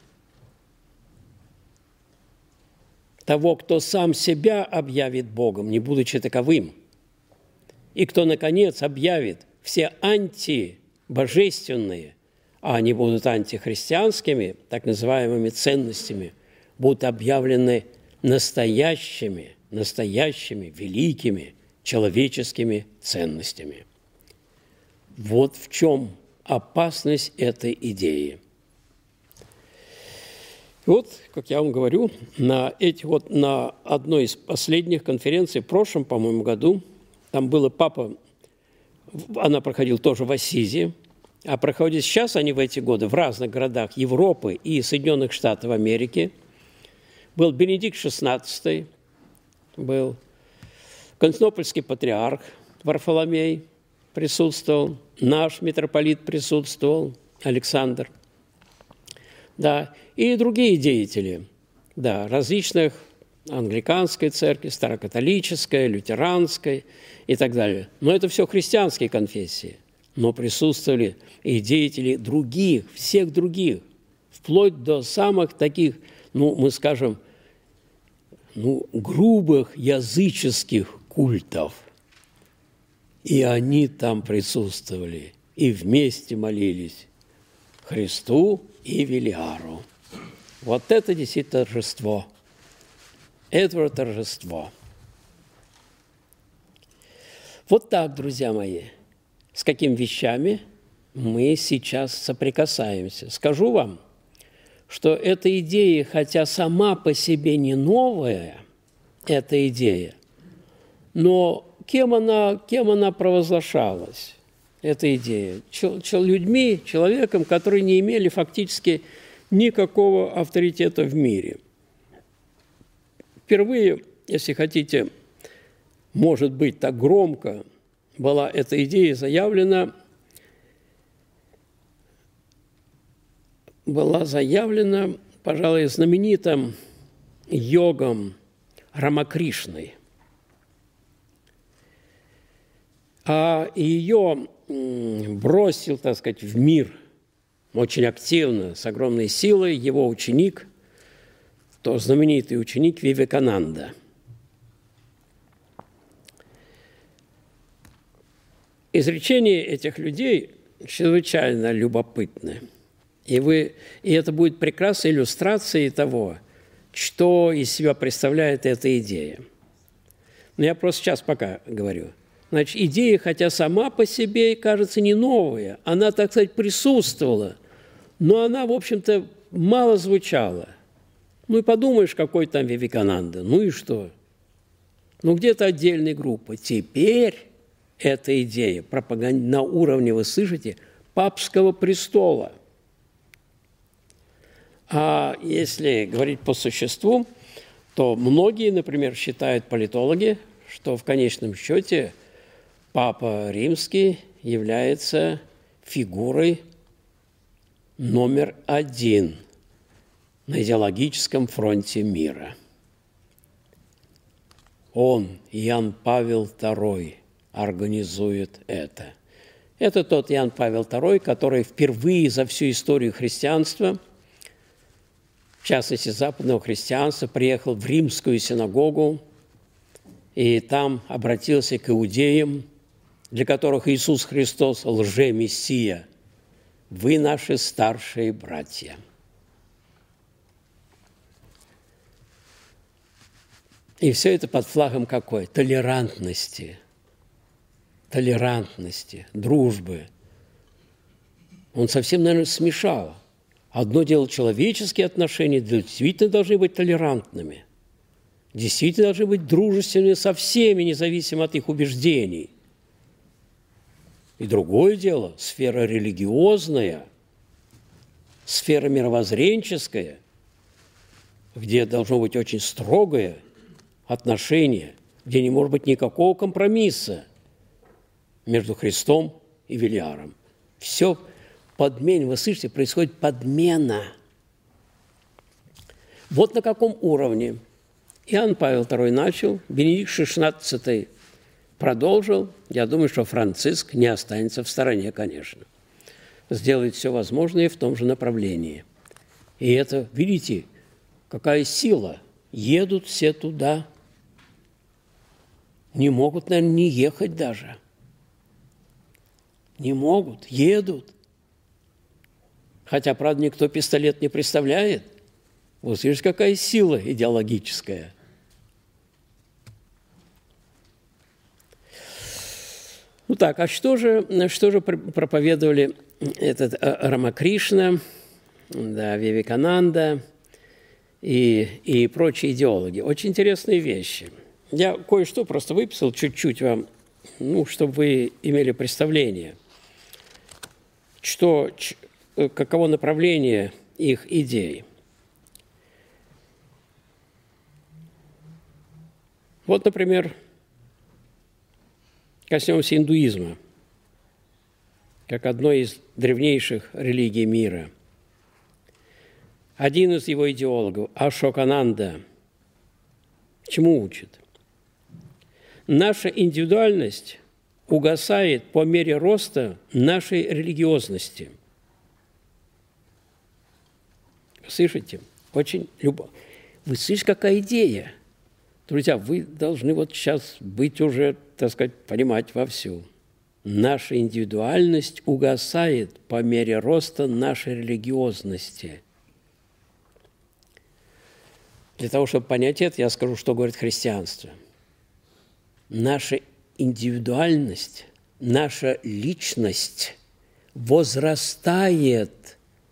Speaker 1: Того, кто сам себя объявит Богом, не будучи таковым, и кто, наконец, объявит все антибожественные, а они будут антихристианскими, так называемыми ценностями, будут объявлены настоящими, настоящими, великими, человеческими ценностями. Вот в чем опасность этой идеи. Вот, как я вам говорю, на, эти, вот, на одной из последних конференций в прошлом, по-моему, году, там было папа, она проходила тоже в Ассизи, а проходит сейчас они в эти годы в разных городах Европы и Соединенных Штатов Америки. Был Бенедикт шестнадцатый, был Константинопольский патриарх Варфоломей присутствовал, наш митрополит присутствовал, Александр, да, и другие деятели, да, различных англиканской церкви, старокатолической, лютеранской и так далее. Но это все христианские конфессии. Но присутствовали и деятели других, всех других, вплоть до самых таких, ну, мы скажем, ну, грубых языческих культов. И они там присутствовали, и вместе молились Христу и Велиару. Вот это действительно торжество. Это торжество. Вот так, друзья мои, с какими вещами мы сейчас соприкасаемся. Скажу вам, что эта идея, хотя сама по себе не новая, эта идея, но кем она, кем она провозглашалась, эта идея? Чел, чел, людьми, человеком, которые не имели фактически никакого авторитета в мире. Впервые, если хотите, может быть, так громко была эта идея заявлена, была заявлена, пожалуй, знаменитым йогом Рамакришной. А ее бросил, так сказать, в мир очень активно, с огромной силой его ученик, то знаменитый ученик Вивекананда. Изречения этих людей чрезвычайно любопытны. И, вы, и это будет прекрасной иллюстрацией того, что из себя представляет эта идея. Но я просто сейчас пока говорю. Значит, идея, хотя сама по себе, кажется, не новая, она, так сказать, присутствовала, но она, в общем-то, мало звучала. Ну и подумаешь, какой там Вивекананда, ну и что? Ну где-то отдельные группы. Теперь эта идея пропаганда на уровне, вы слышите, папского престола. А если говорить по существу, то многие, например, считают политологи, что в конечном счете Папа Римский является фигурой номер один на идеологическом фронте мира. Он, Иоанн Павел второй, организует это. Это тот Иоанн Павел второй, который впервые за всю историю христианства, в частности западного христианства, приехал в римскую синагогу и там обратился к иудеям, для которых Иисус Христос – лже-мессия. Вы наши старшие братья. И все это под флагом какой? Толерантности. Толерантности, дружбы. Он совсем, наверное, смешал. Одно дело человеческие отношения, действительно должны быть толерантными. Действительно должны быть дружественными со всеми, независимо от их убеждений. И другое дело – сфера религиозная, сфера мировоззренческая, где должно быть очень строгое отношение, где не может быть никакого компромисса между Христом и Велиаром. Все подмена, вы слышите, происходит подмена. Вот на каком уровне Иоанн Павел второй начал, Бенедикт шестнадцатый продолжил. Я думаю, что Франциск не останется в стороне, конечно. Сделает все возможное в том же направлении. И это, видите, какая сила. Едут все туда. Не могут, наверное, не ехать даже. Не могут, едут. Хотя, правда, никто пистолет не представляет. Вот видишь, какая сила идеологическая. Ну так, а что же, что же проповедовали этот Рамакришна, да, Вивекананда и, и прочие идеологи? Очень интересные вещи. Я кое-что просто выписал чуть-чуть вам, ну, чтобы вы имели представление, что, каково направление их идей. Вот, например, коснемся индуизма, как одной из древнейших религий мира. Один из его идеологов, Ашокананда, чему учит? Наша индивидуальность угасает по мере роста нашей религиозности. Слышите? Очень любо. Вы слышите, какая идея? Друзья, вы должны вот сейчас быть уже, так сказать, понимать вовсю. Наша индивидуальность угасает по мере роста нашей религиозности. Для того, чтобы понять это, я скажу, что говорит христианство. Наша индивидуальность, наша личность возрастает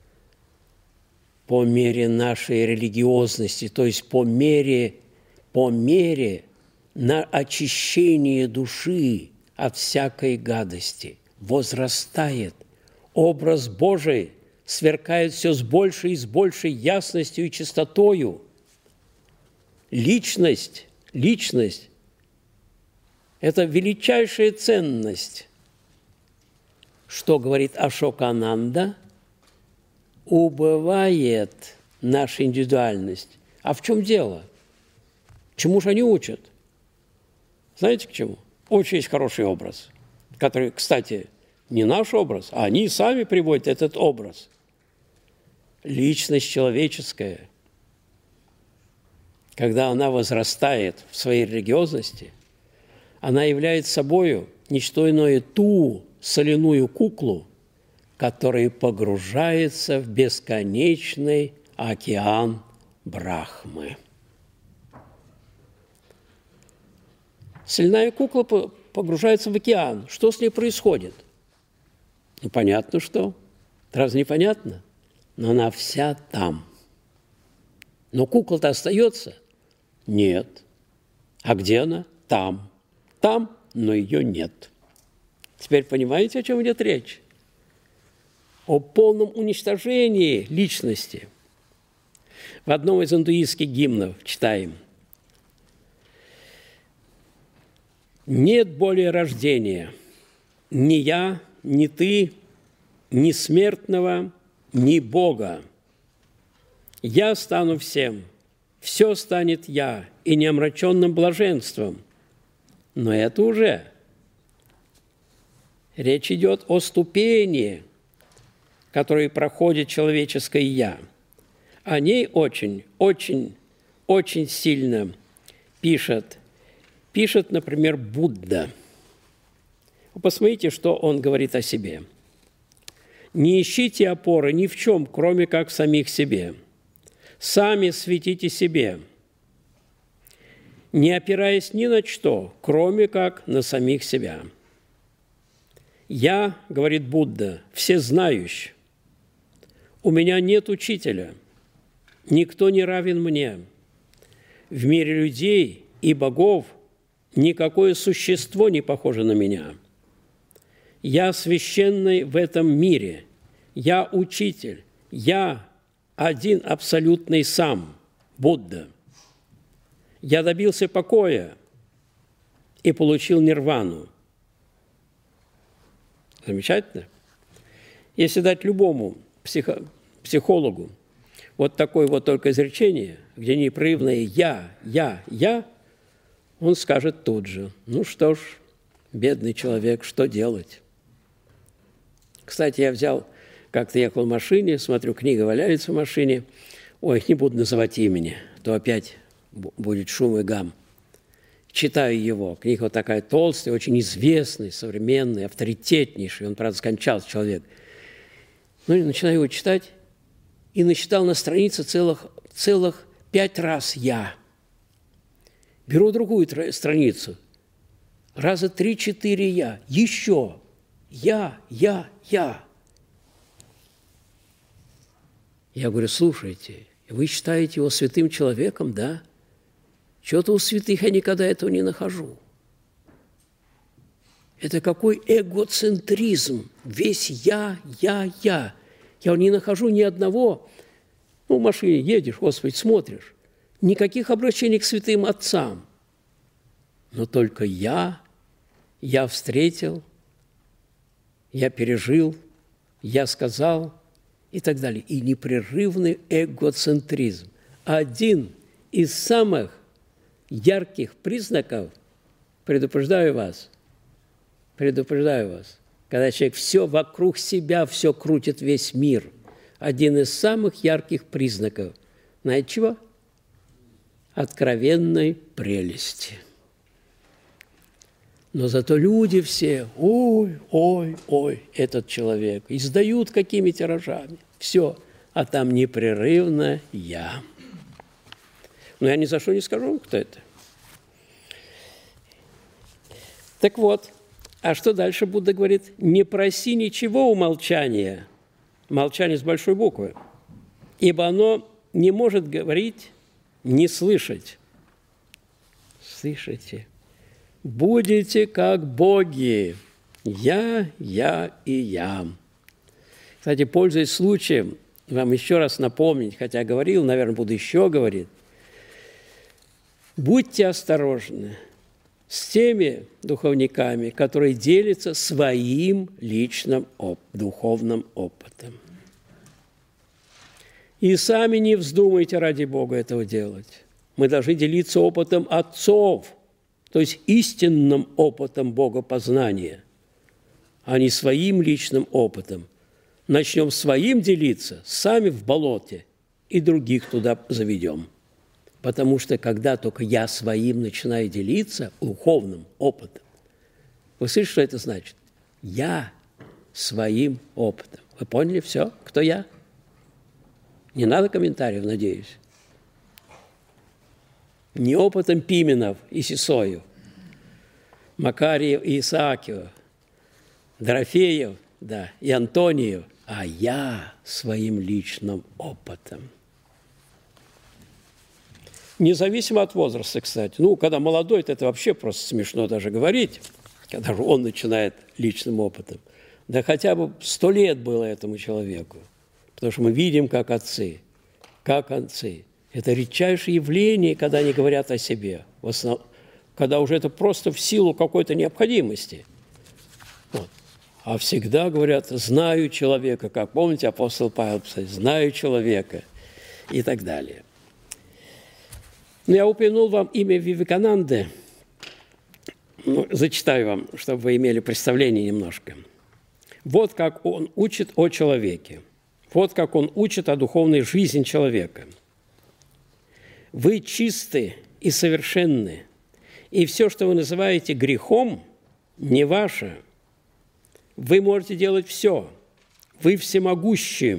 Speaker 1: по мере нашей религиозности, то есть по мере, по мере на очищение души от всякой гадости. Возрастает. Образ Божий сверкает все с большей и с большей ясностью и чистотою. Личность, личность – это величайшая ценность. Что говорит Ашокананда? Убывает наша индивидуальность. А в чем дело? Чему же они учат? Знаете, к чему? Очень есть хороший образ, который, кстати, не наш образ, а они сами приводят этот образ. Личность человеческая, когда она возрастает в своей религиозности, она является собою не что иное ту соляную куклу, которая погружается в бесконечный океан Брахмы. Соляная кукла погружается в океан. Что с ней происходит? Ну, понятно, что. Разве не понятно? Но она вся там. Но кукла-то остается? Нет. А где она? Там. Там, но ее нет. Теперь понимаете, о чем идет речь? О полном уничтожении личности. В одном из индуистских гимнов читаем: «Нет более рождения, ни я, ни ты, ни смертного, ни Бога. Я стану всем, все станет я, и неомраченным блаженством». Но это уже речь идет о ступени, которые проходит человеческое «я». О ней очень, очень, очень сильно пишет, пишет, например, Будда. Посмотрите, что он говорит о себе. «Не ищите опоры ни в чем, кроме как в самих себе. Сами светите себе, не опираясь ни на что, кроме как на самих себя. Я, — говорит Будда, — всезнающий. У меня нет учителя, никто не равен мне. В мире людей и богов никакое существо не похоже на меня. Я священный в этом мире, я учитель, я один абсолютный сам, Будда. Я добился покоя и получил нирвану». Замечательно? Если дать любому психо- психологу вот такое вот только изречение, где непрерывное «я», «я», «я», он скажет тут же: ну что ж, бедный человек, что делать? Кстати, я взял, как-то ехал в машине, смотрю, книга валяется в машине. Ой, не буду называть имени, то опять будет шум и гам. Читаю его. Книга вот такая толстая, очень известный, современный, авторитетнейший. Он, правда, скончался человек. Ну, и начинаю его читать. И начитал на странице целых, целых пять раз «я». Беру другую страницу. Раза три-четыре «я». Еще «я», «я», «я». Я говорю: слушайте, вы считаете его святым человеком, да? Чего-то у святых я никогда этого не нахожу. Это какой эгоцентризм. Весь «я», «я», «я». Я не нахожу ни одного. Ну, в машине едешь, Господи, смотришь. Никаких обращений к святым отцам. Но только я, я встретил, я пережил, я сказал и так далее. И непрерывный эгоцентризм. Один из самых ярких признаков, предупреждаю вас, предупреждаю вас, когда человек все вокруг себя, все крутит весь мир, один из самых ярких признаков, знаете чего? Откровенной прелести. Но зато люди все: ой, ой, ой, этот человек, издают какими тиражами. Все, а там непрерывно «я». Но я ни за что не скажу, кто это. Так вот, а что дальше Будда говорит? «Не проси ничего у молчания», молчание с большой буквы, «ибо оно не может говорить, не слышать». Слышите? «Будете как боги, я, я и я». Кстати, пользуясь случаем, вам еще раз напомнить, хотя говорил, наверное, буду еще говорить, будьте осторожны с теми духовниками, которые делятся своим личным оп- духовным опытом. И сами не вздумайте ради Бога этого делать. Мы должны делиться опытом отцов, то есть истинным опытом богопознания, а не своим личным опытом. Начнем своим делиться, сами в болоте, и других туда заведем. Потому что когда только я своим начинаю делиться духовным опытом, вы слышите, что это значит? Я своим опытом. Вы поняли все? Кто я? Не надо комментариев, надеюсь. Не опытом Пименов и Сысоев, Макарьев и Исаакиев, Дорофеев, да, и Антониев, а я своим личным опытом. Независимо от возраста, кстати. Ну, когда молодой, то это вообще просто смешно даже говорить, когда же он начинает личным опытом. Да хотя бы сто лет было этому человеку. Потому что мы видим, как отцы, как отцы. Это редчайшее явление, когда они говорят о себе. В основном, когда уже это просто в силу какой-то необходимости. Вот. А всегда говорят: знаю человека, как помните, апостол Павел писал, знаю человека и так далее. Но я упомянул вам имя Вивекананды. Ну, зачитаю вам, чтобы вы имели представление немножко. Вот как он учит о человеке. Вот как он учит о духовной жизни человека. Вы чисты и совершенны, и все, что вы называете грехом, не ваше. Вы можете делать все. Вы всемогущи.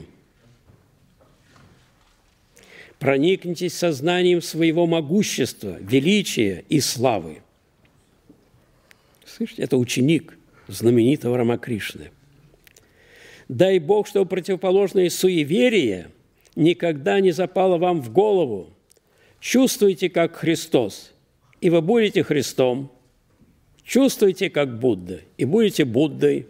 Speaker 1: Проникнитесь сознанием своего могущества, величия и славы. Слышите, это ученик знаменитого Рамакришны. Дай Бог, чтобы противоположное суеверие никогда не запало вам в голову. Чувствуйте, как Христос, и вы будете Христом. Чувствуйте, как Будда, и будете Буддой.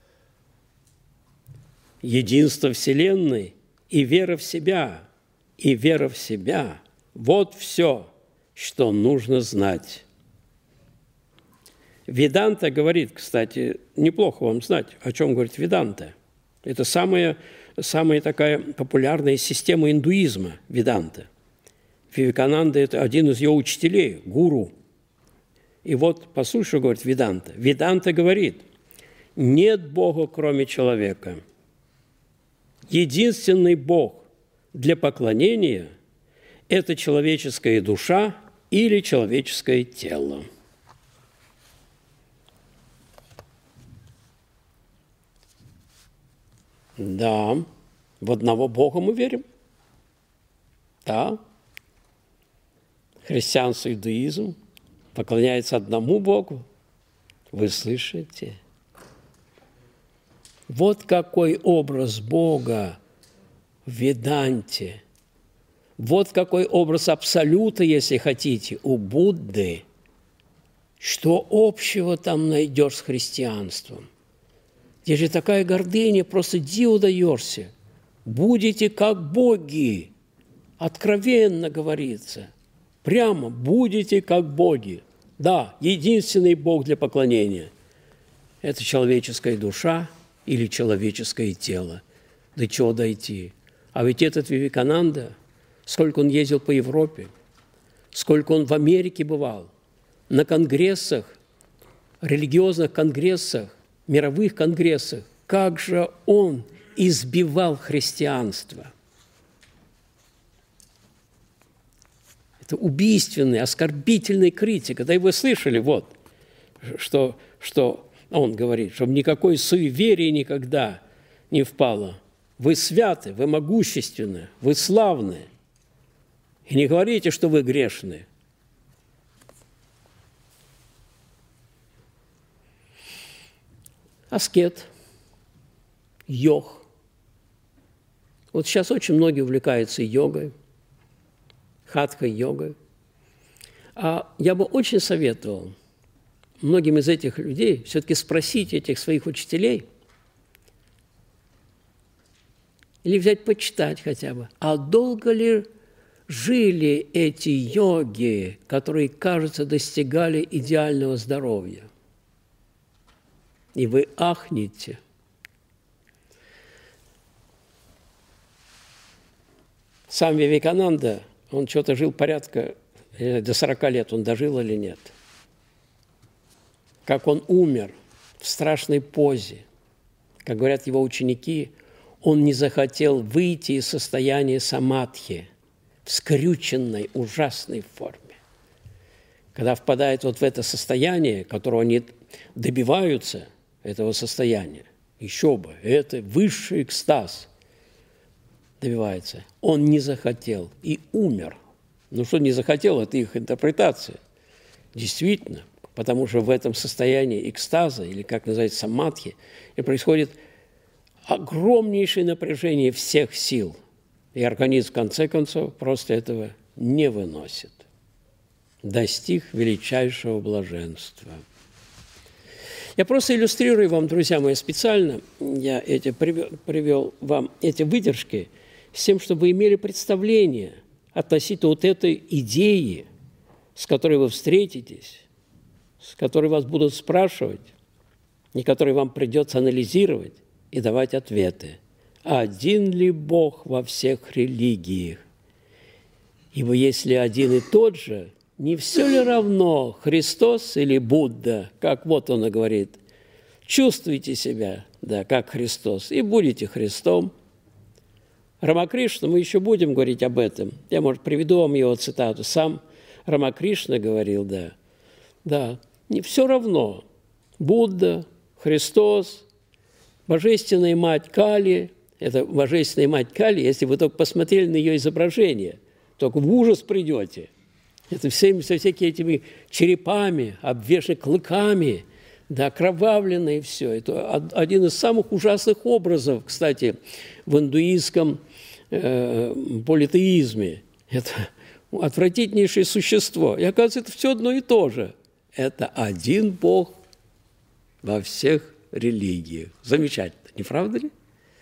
Speaker 1: Единство Вселенной и вера в себя, и вера в себя – вот все, что нужно знать. Веданта говорит, кстати, неплохо вам знать, о чем говорит Веданта. Это самая, самая такая популярная система индуизма, веданта. Вивекананда – это один из ее учителей, гуру. И вот, послушай, что говорит Веданта. Веданта говорит, нет Бога, кроме человека. Единственный Бог для поклонения – это человеческая душа или человеческое тело. Да, в одного Бога мы верим. Да. Христианство, иудаизм поклоняется одному Богу. Вы слышите? Вот какой образ Бога в Веданте. Вот какой образ Абсолюта, если хотите, у Будды. Что общего там найдешь с христианством? Здесь же такая гордыня, просто диву даешься. Будете как боги, откровенно говорится. Прямо будете как боги. Да, единственный Бог для поклонения – это человеческая душа или человеческое тело. До чего дойти? А ведь этот Вивекананда, сколько он ездил по Европе, сколько он в Америке бывал, на конгрессах, религиозных конгрессах, мировых конгрессах, как же он избивал христианство. Это убийственная, оскорбительная критика. Да и вы слышали, вот, что, что он говорит, чтобы никакой суеверия никогда не впало. Вы святы, вы могущественны, вы славны. И не говорите, что вы грешны. Аскет, йог. Вот сейчас очень многие увлекаются йогой, хатха-йогой. А я бы очень советовал многим из этих людей все-таки спросить этих своих учителей или взять почитать хотя бы, а долго ли жили эти йоги, которые, кажется, достигали идеального здоровья? И вы ахнете. Сам Вивекананда, он что-то жил порядка, до сорока лет он дожил или нет. Как он умер в страшной позе. Как говорят его ученики, он не захотел выйти из состояния самадхи в скрюченной, ужасной форме. Когда впадает вот в это состояние, которого они добиваются, этого состояния, еще бы, это высший экстаз добивается. Он не захотел и умер. Ну что не захотел, это их интерпретация. Действительно, потому что в этом состоянии экстаза, или как называется самадхи, и происходит огромнейшее напряжение всех сил. И организм, в конце концов, просто этого не выносит. Достиг величайшего блаженства. Я просто иллюстрирую вам, друзья мои, специально, я эти, привел, привел вам эти выдержки с тем, чтобы вы имели представление относительно вот этой идеи, с которой вы встретитесь, с которой вас будут спрашивать, и которой вам придется анализировать и давать ответы. Один ли Бог во всех религиях? Ибо если один и тот же, не все ли равно, Христос или Будда, как вот он и говорит, чувствуйте себя, да, как Христос, и будете Христом. Рамакришна, мы еще будем говорить об этом. Я, может, приведу вам его цитату. Сам Рамакришна говорил, да, да, не все равно. Будда, Христос, Божественная Мать Кали, это Божественная Мать Кали, если вы только посмотрели на ее изображение, только в ужас придете. Это всеми, со всякими этими черепами, обвешаны клыками, да, окровавленное все. Это один из самых ужасных образов, кстати, в индуистском э, политеизме. Это отвратительнейшее существо. И оказывается, это все одно и то же. Это один Бог во всех религиях. Замечательно, не правда ли?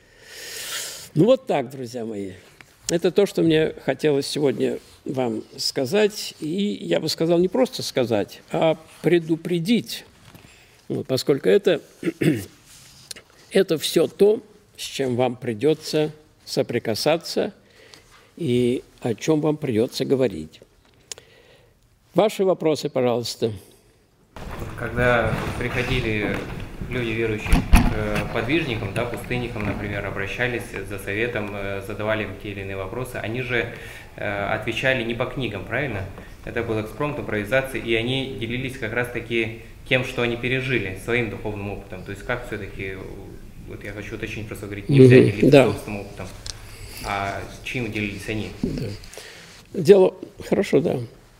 Speaker 1: Ну вот так, друзья мои. Это то, что мне хотелось сегодня вам сказать. И я бы сказал, не просто сказать, а предупредить. Вот, поскольку это, это все то, с чем вам придется соприкасаться и о чем вам придется говорить. Ваши вопросы, пожалуйста.
Speaker 2: Когда приходили люди верующие к подвижникам, да, пустынникам, например, обращались за советом, задавали им те или иные вопросы, они же отвечали не по книгам, правильно? Это был экспромт, импровизация, и они делились как раз-таки тем, что они пережили, своим духовным опытом. То есть как все-таки, вот я хочу уточнить, просто говорить, нельзя mm-hmm. делиться да. собственным опытом, а чьим делились они?
Speaker 1: Да. Дело, хорошо, да.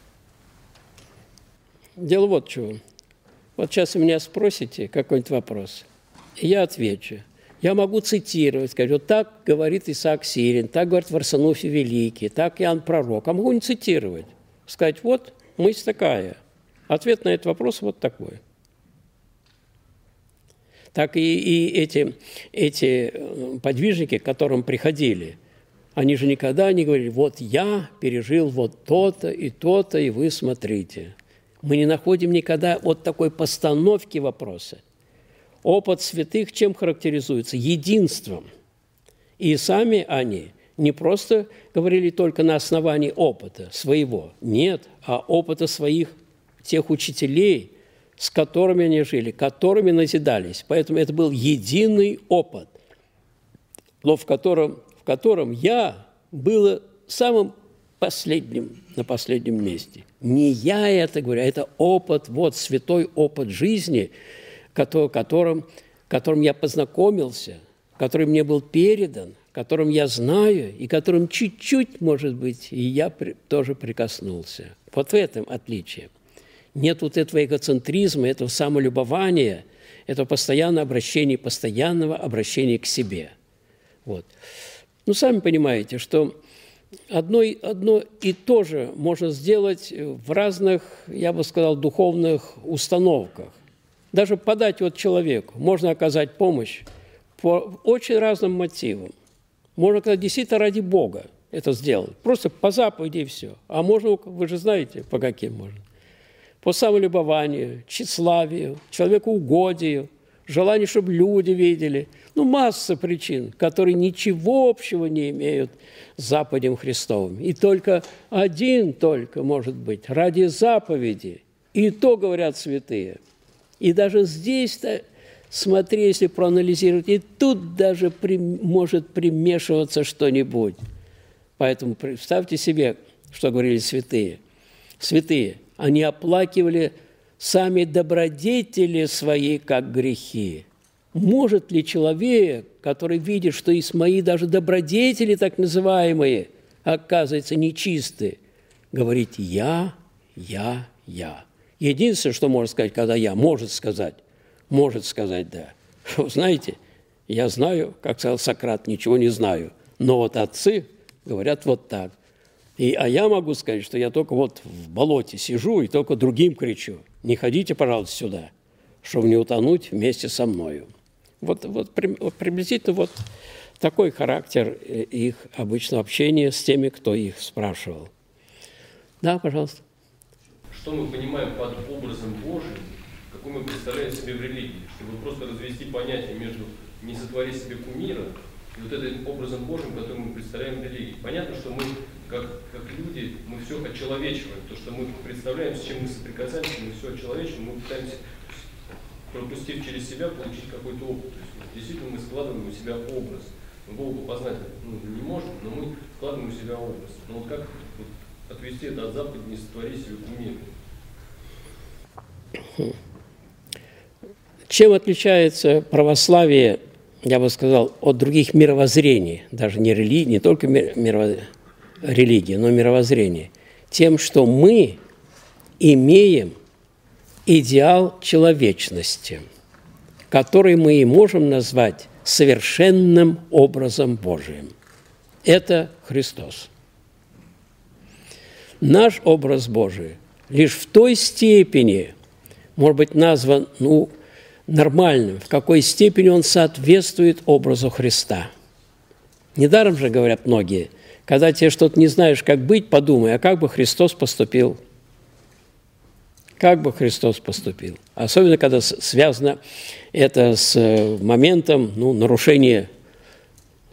Speaker 1: Дело вот чего. Вот сейчас вы меня спросите какой-нибудь вопрос, и я отвечу. Я могу цитировать, сказать, вот так говорит Исаак Сирин, так говорит Варсонофий Великий, так Иоанн Пророк. А могу не цитировать. Сказать, вот мысль такая. Ответ на этот вопрос вот такой. Так и, и эти, эти подвижники, к которым приходили, они же никогда не говорили, вот я пережил вот то-то и то-то, и вы смотрите. Мы не находим никогда вот такой постановки вопроса. Опыт святых чем характеризуется? Единством. И сами они не просто говорили только на основании опыта своего, нет, а опыта своих тех учителей, с которыми они жили, которыми назидались. Поэтому это был единый опыт, но в котором, в котором я был самым последним, на последнем месте. Не я это говорю, а это опыт, вот святой опыт жизни, которым, которым я познакомился, который мне был передан, которым я знаю и которым чуть-чуть, может быть, и я при, тоже прикоснулся. Вот в этом отличие. Нет вот этого эгоцентризма, этого самолюбования, этого постоянного обращения, постоянного обращения к себе. Вот. Ну, сами понимаете, что одно, одно и то же можно сделать в разных, я бы сказал, духовных установках. Даже подать вот человеку, можно оказать помощь по очень разным мотивам. Можно, когда действительно ради Бога это сделать, просто по заповеди и все. А можно, вы же знаете, по каким можно. По самолюбованию, тщеславию, человекоугодию, желанию, чтобы люди видели. Ну, масса причин, которые ничего общего не имеют с заповедям Христовым. И только один только, может быть, ради заповеди. И то говорят святые. И даже здесь-то, смотри, если проанализировать, и тут даже при, может примешиваться что-нибудь. Поэтому представьте себе, что говорили святые. Святые, они оплакивали сами добродетели свои, как грехи. Может ли человек, который видит, что и мои даже добродетели, так называемые, оказывается, нечисты, говорить «я, я, я». Единственное, что может сказать, когда «я», может сказать, может сказать «да». Вы знаете, я знаю, как сказал Сократ, ничего не знаю, но вот отцы говорят вот так. И, а я могу сказать, что я только вот в болоте сижу и только другим кричу. Не ходите, пожалуйста, сюда, чтобы не утонуть вместе со мною. Вот, вот, вот приблизительно вот такой характер их обычного общения с теми, кто их спрашивал. Да, пожалуйста.
Speaker 3: Что мы понимаем под образом Божиим, какой мы представляем себе в религии? Чтобы просто развести понятие между «не сотвори себе кумира» и вот этим образом Божиим, который мы представляем в религии. Понятно, что мы, как, как люди, мы все очеловечиваем. То, что мы представляем, с чем мы соприкасаемся, мы все очеловечиваем, мы пытаемся, пропустив через себя, получить какой-то опыт. То есть, действительно, мы складываем у себя образ. Мы Бога познать ну, не можем, но мы складываем у себя образ. Но вот как вот, отвести это от заповеди «не сотвори себе кумира»?
Speaker 1: Чем отличается православие, я бы сказал, от других мировоззрений, даже не религии, не только мировоззрения, религии, но мировоззрения? Тем, что мы имеем идеал человечности, который мы и можем назвать совершенным образом Божиим. Это Христос. Наш образ Божий лишь в той степени может быть назван ну, нормальным, в какой степени он соответствует образу Христа. Недаром же говорят многие, когда тебе что-то не знаешь, как быть, подумай, а как бы Христос поступил? Как бы Христос поступил? Особенно, когда связано это с моментом ну, нарушения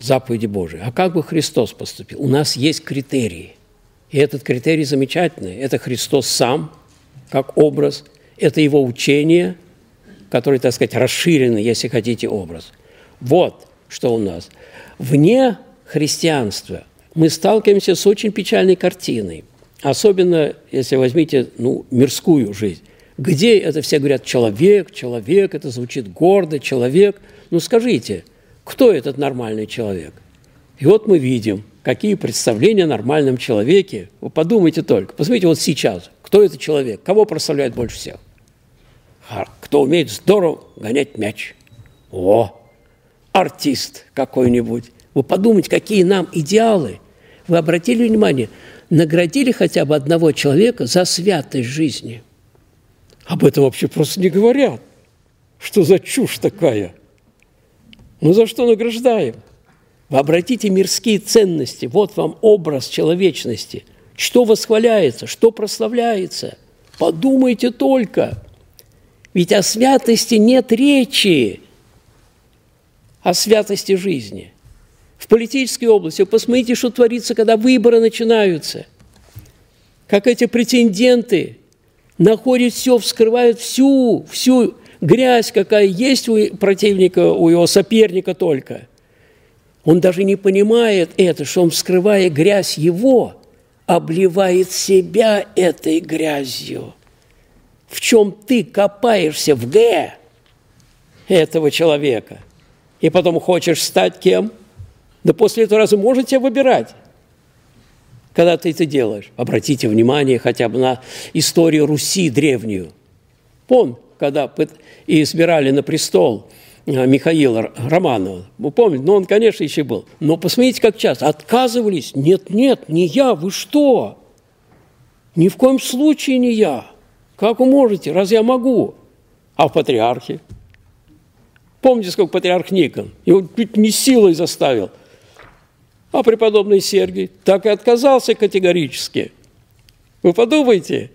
Speaker 1: заповеди Божии. А как бы Христос поступил? У нас есть критерии. И этот критерий замечательный. Это Христос сам, как образ. Это Его учение, который, так сказать, расширенный, если хотите, образ. Вот что у нас. Вне христианства мы сталкиваемся с очень печальной картиной. Особенно, если возьмите ну, мирскую жизнь. Где это все говорят «человек», «человек», это звучит гордо, «человек». Ну скажите, кто этот нормальный человек? И вот мы видим, какие представления о нормальном человеке. Вы подумайте только. Посмотрите, вот сейчас, кто этот человек? Кого прославляет больше всех? Кто умеет здорово гонять мяч? О, артист какой-нибудь. Вы подумайте, какие нам идеалы. Вы обратили внимание, наградили хотя бы одного человека за святость жизни. Об этом вообще просто не говорят. Что за чушь такая? Ну за что награждаем? Вы обратите мирские ценности. Вот вам образ человечности. Что восхваляется, что прославляется. Подумайте только. Ведь о святости нет речи. О святости жизни. В политической области посмотрите, что творится, когда выборы начинаются. Как эти претенденты находят все, вскрывают всю, всю грязь, какая есть у противника, у его соперника только. Он даже не понимает это, что он, вскрывая грязь его, обливает себя этой грязью. В чем ты копаешься в Г этого человека, и потом хочешь стать кем? Да после этого разве можете выбирать, когда ты это делаешь? Обратите внимание хотя бы на историю Руси древнюю. Помните, когда избирали на престол Михаила Романова, вы помните, ну он, конечно, еще был. Но посмотрите, как часто отказывались. Нет, нет, не я, вы что? Ни в коем случае не я. Как вы можете? Раз я могу? А в патриархе? Помните, сколько патриарх Никон? Его чуть не силой заставил. А преподобный Сергий так и отказался категорически. Вы подумайте.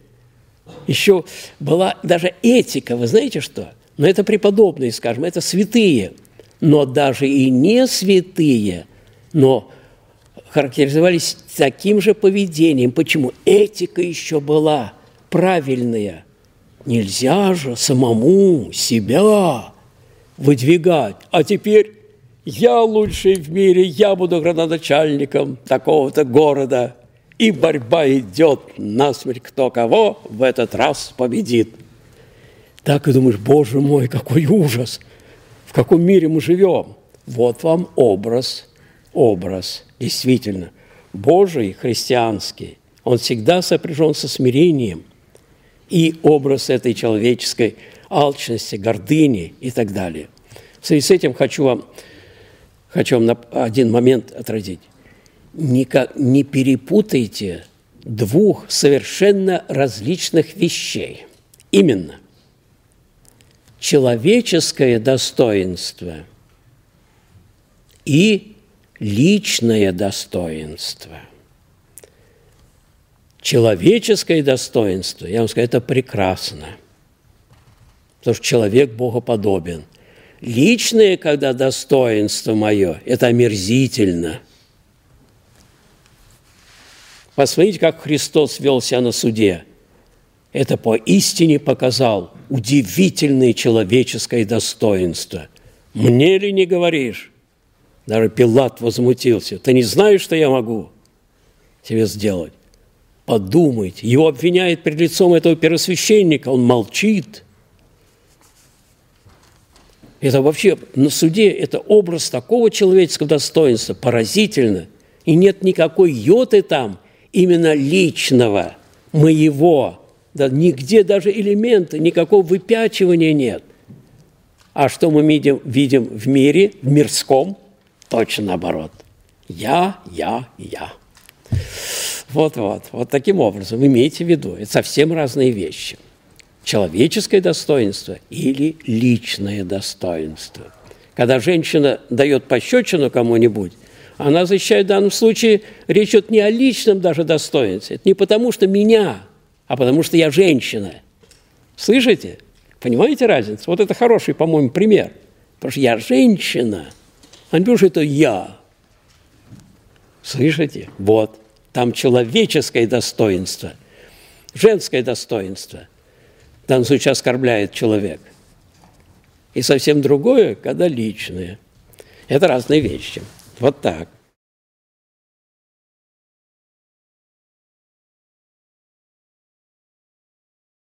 Speaker 1: Еще была даже этика, вы знаете что? Но это преподобные, скажем, это святые. Но даже и не святые, но характеризовались таким же поведением. Почему? Этика еще была правильная. Нельзя же самому себя выдвигать. А теперь я лучший в мире, я буду градоначальником такого-то города. И борьба идет насмерть, кто кого в этот раз победит. Так и думаешь, Боже мой, какой ужас! В каком мире мы живем? Вот вам образ, образ, действительно, Божий, христианский. Он всегда сопряжен со смирением. И образ этой человеческой алчности, гордыни и так далее. В связи с этим хочу вам, хочу вам на один момент отразить. Никак, не перепутайте двух совершенно различных вещей. Именно человеческое достоинство и личное достоинство. Человеческое достоинство, я вам скажу, это прекрасно, потому что человек богоподобен. Личное, когда достоинство мое, это омерзительно. Посмотрите, как Христос вел себя на суде. Это поистине показал удивительное человеческое достоинство. Мне ли не говоришь? Даже Пилат возмутился. Ты не знаешь, что я могу тебе сделать? Подумайте. Его обвиняют перед лицом этого первосвященника. Он молчит. Это вообще на суде это образ такого человеческого достоинства. Поразительно. И нет никакой йоты там именно личного, моего. Да, нигде даже элемента, никакого выпячивания нет. А что мы видим, видим в мире, в мирском? Точно наоборот. Я, я, я. Вот-вот. Вот таким образом, имейте в виду, это совсем разные вещи. Человеческое достоинство или личное достоинство. Когда женщина дает пощечину кому-нибудь, она защищает в данном случае, речь идет не о личном даже достоинстве. Это не потому, что меня, а потому, что я женщина. Слышите? Понимаете разницу? Вот это хороший, по-моему, пример. Потому что я женщина, а не потому, что это я. Слышите? Вот. Там человеческое достоинство, женское достоинство. В данном случае оскорбляет человек. И совсем другое, когда личное. Это разные вещи. Вот так.